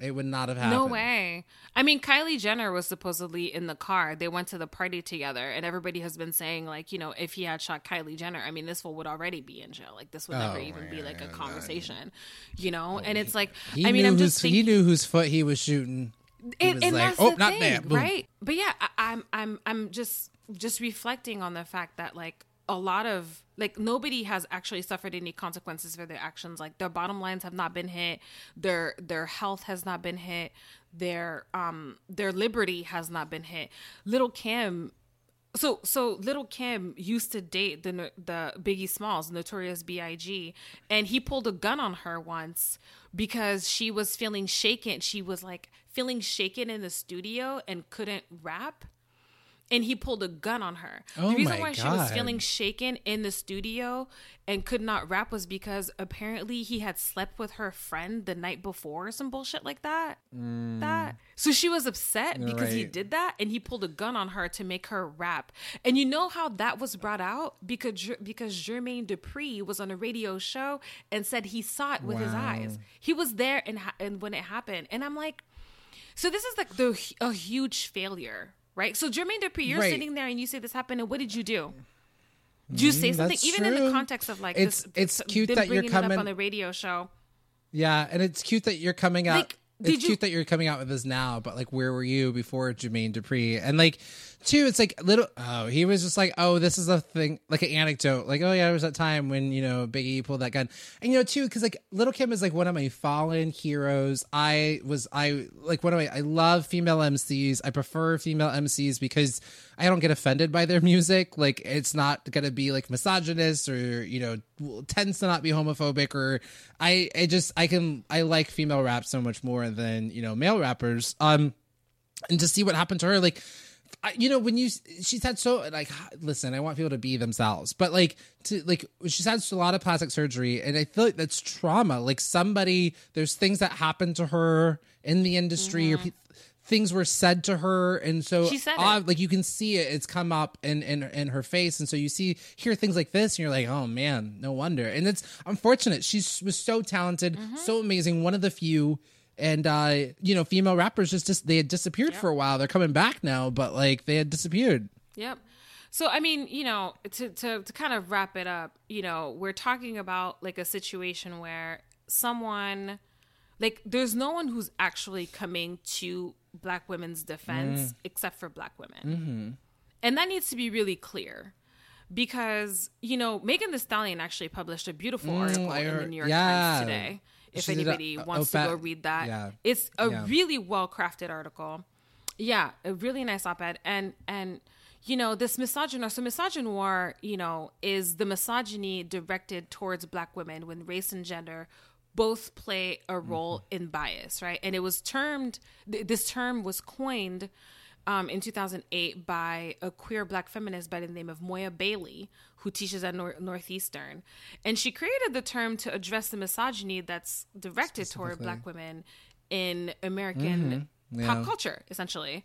It would not have happened. No way. I mean, Kylie Jenner was supposedly in the car. They went to the party together, and everybody has been saying, like, you know, if he had shot Kylie Jenner, I mean, this fool would already be in jail. Like, this would never Oh, even be like a my conversation, you know? And it's like, He I mean, knew I'm whose, just He thinking, knew whose foot he was shooting. He and, was and like, that's oh, the not thing, there. Boom. right? But yeah, I, I'm, I'm, I'm just, just reflecting on the fact that, like, a lot of like nobody has actually suffered any consequences for their actions. Like their bottom lines have not been hit, their their health has not been hit, their um their liberty has not been hit. Little Kim, so so Little Kim used to date the the Biggie Smalls, Notorious B I G, and he pulled a gun on her once because she was feeling shaken. She was like feeling shaken in the studio and couldn't rap. And he pulled a gun on her. Oh the reason my why she was God. feeling shaken in the studio and could not rap was because apparently he had slept with her friend the night before or some bullshit like that. That. So she was upset because he Right. did that and he pulled a gun on her to make her rap. And you know how that was brought out? Because Jer- because Jermaine Dupri was on a radio show and said he saw it with his Wow. eyes. He was there and, ha- and when it happened. And I'm like, so this is like the a huge failure. Right. So Jermaine Dupri, you're Right. sitting there and you say this happened. And what did you do? Did you say Mm, something? that's Even in the true. context of like It's- this, it's this- cute them that you're bringing it coming- up on the radio show. Yeah, and it's cute that you're coming out. Like, did it's you- cute that you're coming out with this now, but like, where were you before Jermaine Dupri? And like, two, it's like little. Oh, he was just like, oh, this is a thing, like an anecdote. Like, oh yeah, there was that time when you know Biggie pulled that gun, and you know too, because like Little Kim is like one of my fallen heroes. I was I like one of my. I love female M Cs. I prefer female M Cs because I don't get offended by their music. Like, it's not gonna be like misogynist or you know tends to not be homophobic or I. I just I can I like female rap so much more than you know male rappers. Um, and to see what happened to her, like. I, you know, when you, she's had so, like, listen, I want people to be themselves, but like, to, like, she's had a lot of plastic surgery, and I feel like that's trauma. Like, somebody, there's things that happened to her in the industry, mm-hmm. or pe- things were said to her, and so, She said uh, it. like, you can see it, it's come up in, in, in her face, and so you see, hear things like this, and you're like, oh man, no wonder. And it's unfortunate. She was so talented, Mm-hmm. so amazing, one of the few. And, uh, you know, female rappers just, just they had disappeared Yep. for a while. They're coming back now, but like they had disappeared. Yep. So, I mean, you know, to, to, to kind of wrap it up, you know, we're talking about like a situation where someone, like, there's no one who's actually coming to Black women's defense except for Black women. Mm-hmm. And that needs to be really clear. Because, you know, Megan Thee Stallion actually published a beautiful Mm, article I in the heard- New York yeah. Times today. If She did a- anybody a- wants a to go fa- read that, yeah. it's a Yeah. really well crafted article. Yeah, a really nice op-ed. And and you know, this misogynoir, so misogynoir, you know, is the misogyny directed towards Black women when race and gender both play a role Mm-hmm. in bias, right? And it was termed, th- this term was coined um, in two thousand eight by a queer Black feminist by the name of Moya Bailey, who teaches at Nor- Northeastern. And she created the term to address the misogyny that's directed toward Black women in American Mm-hmm. pop Yeah. culture, essentially.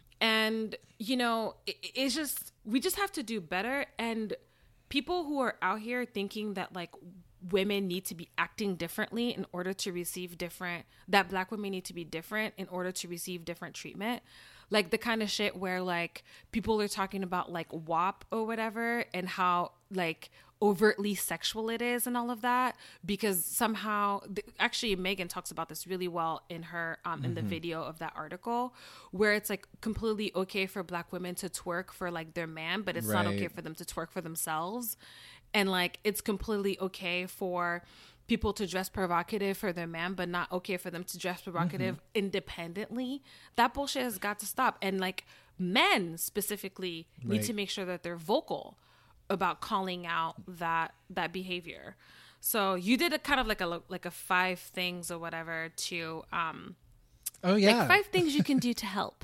And, you know, it, it's just, we just have to do better. And people who are out here thinking that like women need to be acting differently in order to receive different, that Black women need to be different in order to receive different treatment. Like the kind of shit where like people are talking about like W A P or whatever and how like overtly sexual it is and all of that, because somehow th- actually Megan talks about this really well in her um in the video of that article, where it's like completely okay for Black women to twerk for like their man, but it's not okay Right. for them to twerk for themselves. And like it's completely okay for people to dress provocative for their man, but not okay for them to dress provocative Mm-hmm. independently. That bullshit has got to stop. And like men specifically need Right. to make sure that they're vocal about calling out that that behavior. So you did a kind of like a like a five things or whatever to um Oh yeah, like five things you can do to help.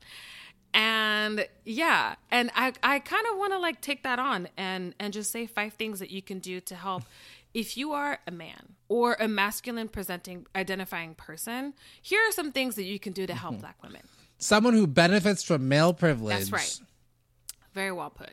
And yeah, and I I kind of want to like take that on and and just say five things that you can do to help. If you are a man or a masculine presenting identifying person, here are some things that you can do to help Black women. someone who benefits from male privilege. That's right. Very well put.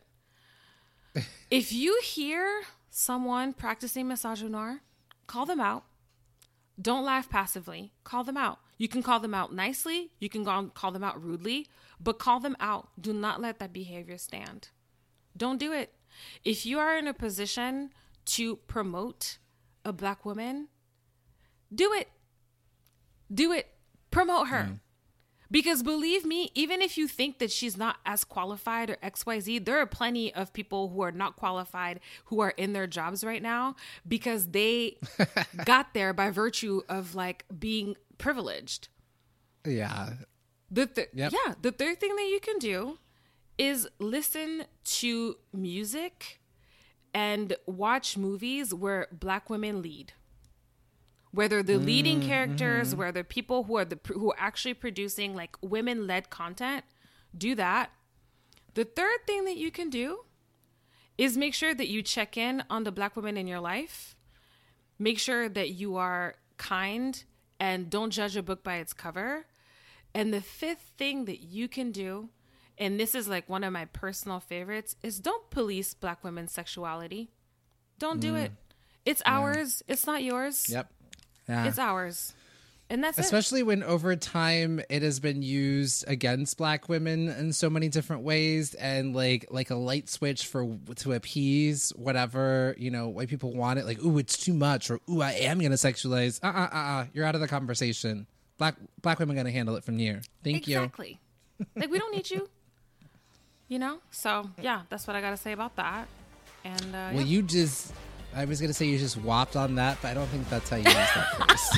If you hear someone practicing misogynoir, call them out. Don't laugh passively. Call them out. You can call them out nicely. You can call them out rudely, but call them out. Do not let that behavior stand. Don't do it. If you are in a position to promote a Black woman, do it. Do it. Promote her. Mm. Because believe me, even if you think that she's not as qualified or X Y Z, there are plenty of people who are not qualified who are in their jobs right now because they got there by virtue of like being privileged. Yeah. The th- yep. Yeah. The third thing that you can do is listen to music and watch movies where Black women lead. Whether the leading mm, characters, mm-hmm. whether people who are the who are actually producing like women-led content, do that. The third thing that you can do is make sure that you check in on the Black women in your life. Make sure that you are kind and don't judge a book by its cover. And the fifth thing that you can do, and this is like one of my personal favorites, is don't police Black women's sexuality. Don't do mm. it. It's yeah. ours. It's not yours. Yep. Yeah. It's ours. And that's Especially it. when over time it has been used against Black women in so many different ways, and like like a light switch for to appease whatever, you know, white people want it. Like, ooh, it's too much, or ooh, I am gonna sexualize. Uh uh uh uh. You're out of the conversation. Black Black women gonna handle it from here. Thank exactly. you. Exactly. Like, we don't need you. You know? So yeah, that's what I gotta say about that. And uh Well, yeah. you just I was going to say you just whopped on that, but I don't think that's how you use that phrase.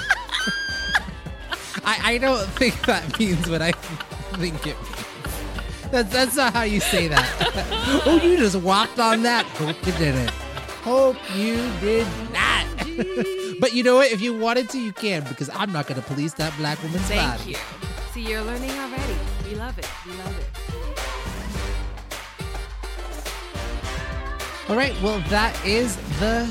I, I don't think that means what I think it means. That's, that's not how you say that. Oh, you just whopped on that. Hope you didn't. Hope you did not. But you know what? If you wanted to, you can, because I'm not going to police that Black woman's Thank body. you. See, you're learning already. We love it. We love it. All right, well, that is the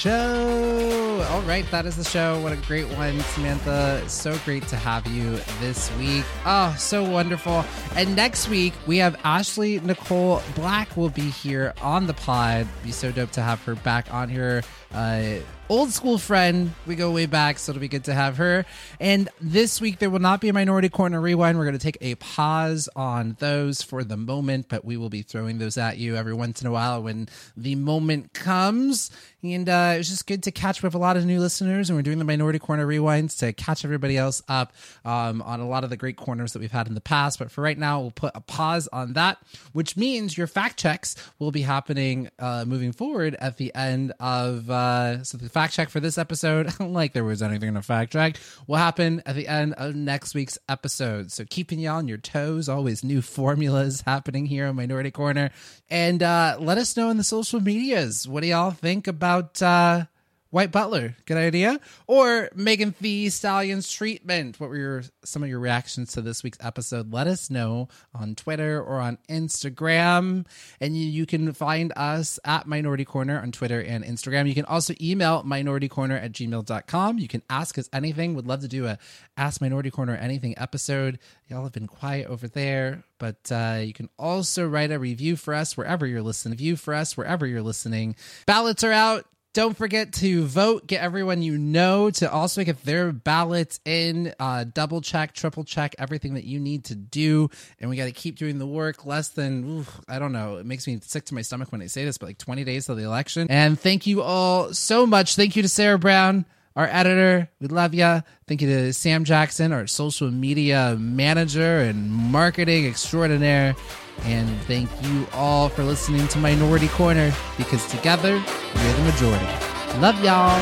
show. All right, that is the show. What a great one, Samantha. So great to have you this week. Oh, so wonderful. And next week, we have Ashley Nicole Black will be here on the pod. It'd be so dope to have her back on here. Uh, old school friend. We go way back, so it'll be good to have her. And this week, there will not be a Minority Corner Rewind. We're going to take a pause on those for the moment, but we will be throwing those at you every once in a while when the moment comes. And uh, it's just good to catch up with a lot of new listeners, and we're doing the Minority Corner Rewinds to catch everybody else up um, on a lot of the great corners that we've had in the past. But for right now, we'll put a pause on that, which means your fact checks will be happening uh, moving forward at the end of uh, so the fact check for this episode, like there was anything in a fact check, will happen at the end of next week's episode. So keeping you on your toes, always new formulas happening here on Minority Corner. And uh, let us know in the social medias. What do y'all think about uh, White Butler? Good idea? Or Megan Thee Stallion's treatment? What were your some of your reactions to this week's episode? Let us know on Twitter or on Instagram. And you, you can find us at Minority Corner on Twitter and Instagram. You can also email minoritycorner at gmail dot com. You can ask us anything. Would love to do a Ask Minority Corner Anything episode. Y'all have been quiet over there, but uh, you can also write a review for us wherever you're listening. View for us wherever you're listening. Ballots are out. Don't forget to vote. Get everyone you know to also get their ballots in. Uh, double check, triple check everything that you need to do. And we got to keep doing the work. Less than, oof, I don't know. It makes me sick to my stomach when I say this, but like twenty days till the election. And thank you all so much. Thank you to Sarah Brown, our editor. We love ya. Thank you to Sam Jackson, our social media manager and marketing extraordinaire. And thank you all for listening to Minority Corner, because together we're the majority. Love y'all.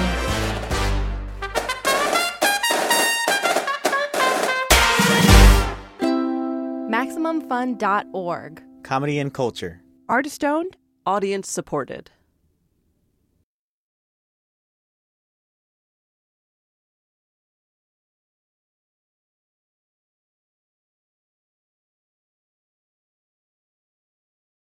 Maximum Fun dot org. Comedy and culture. Artist owned. Audience supported.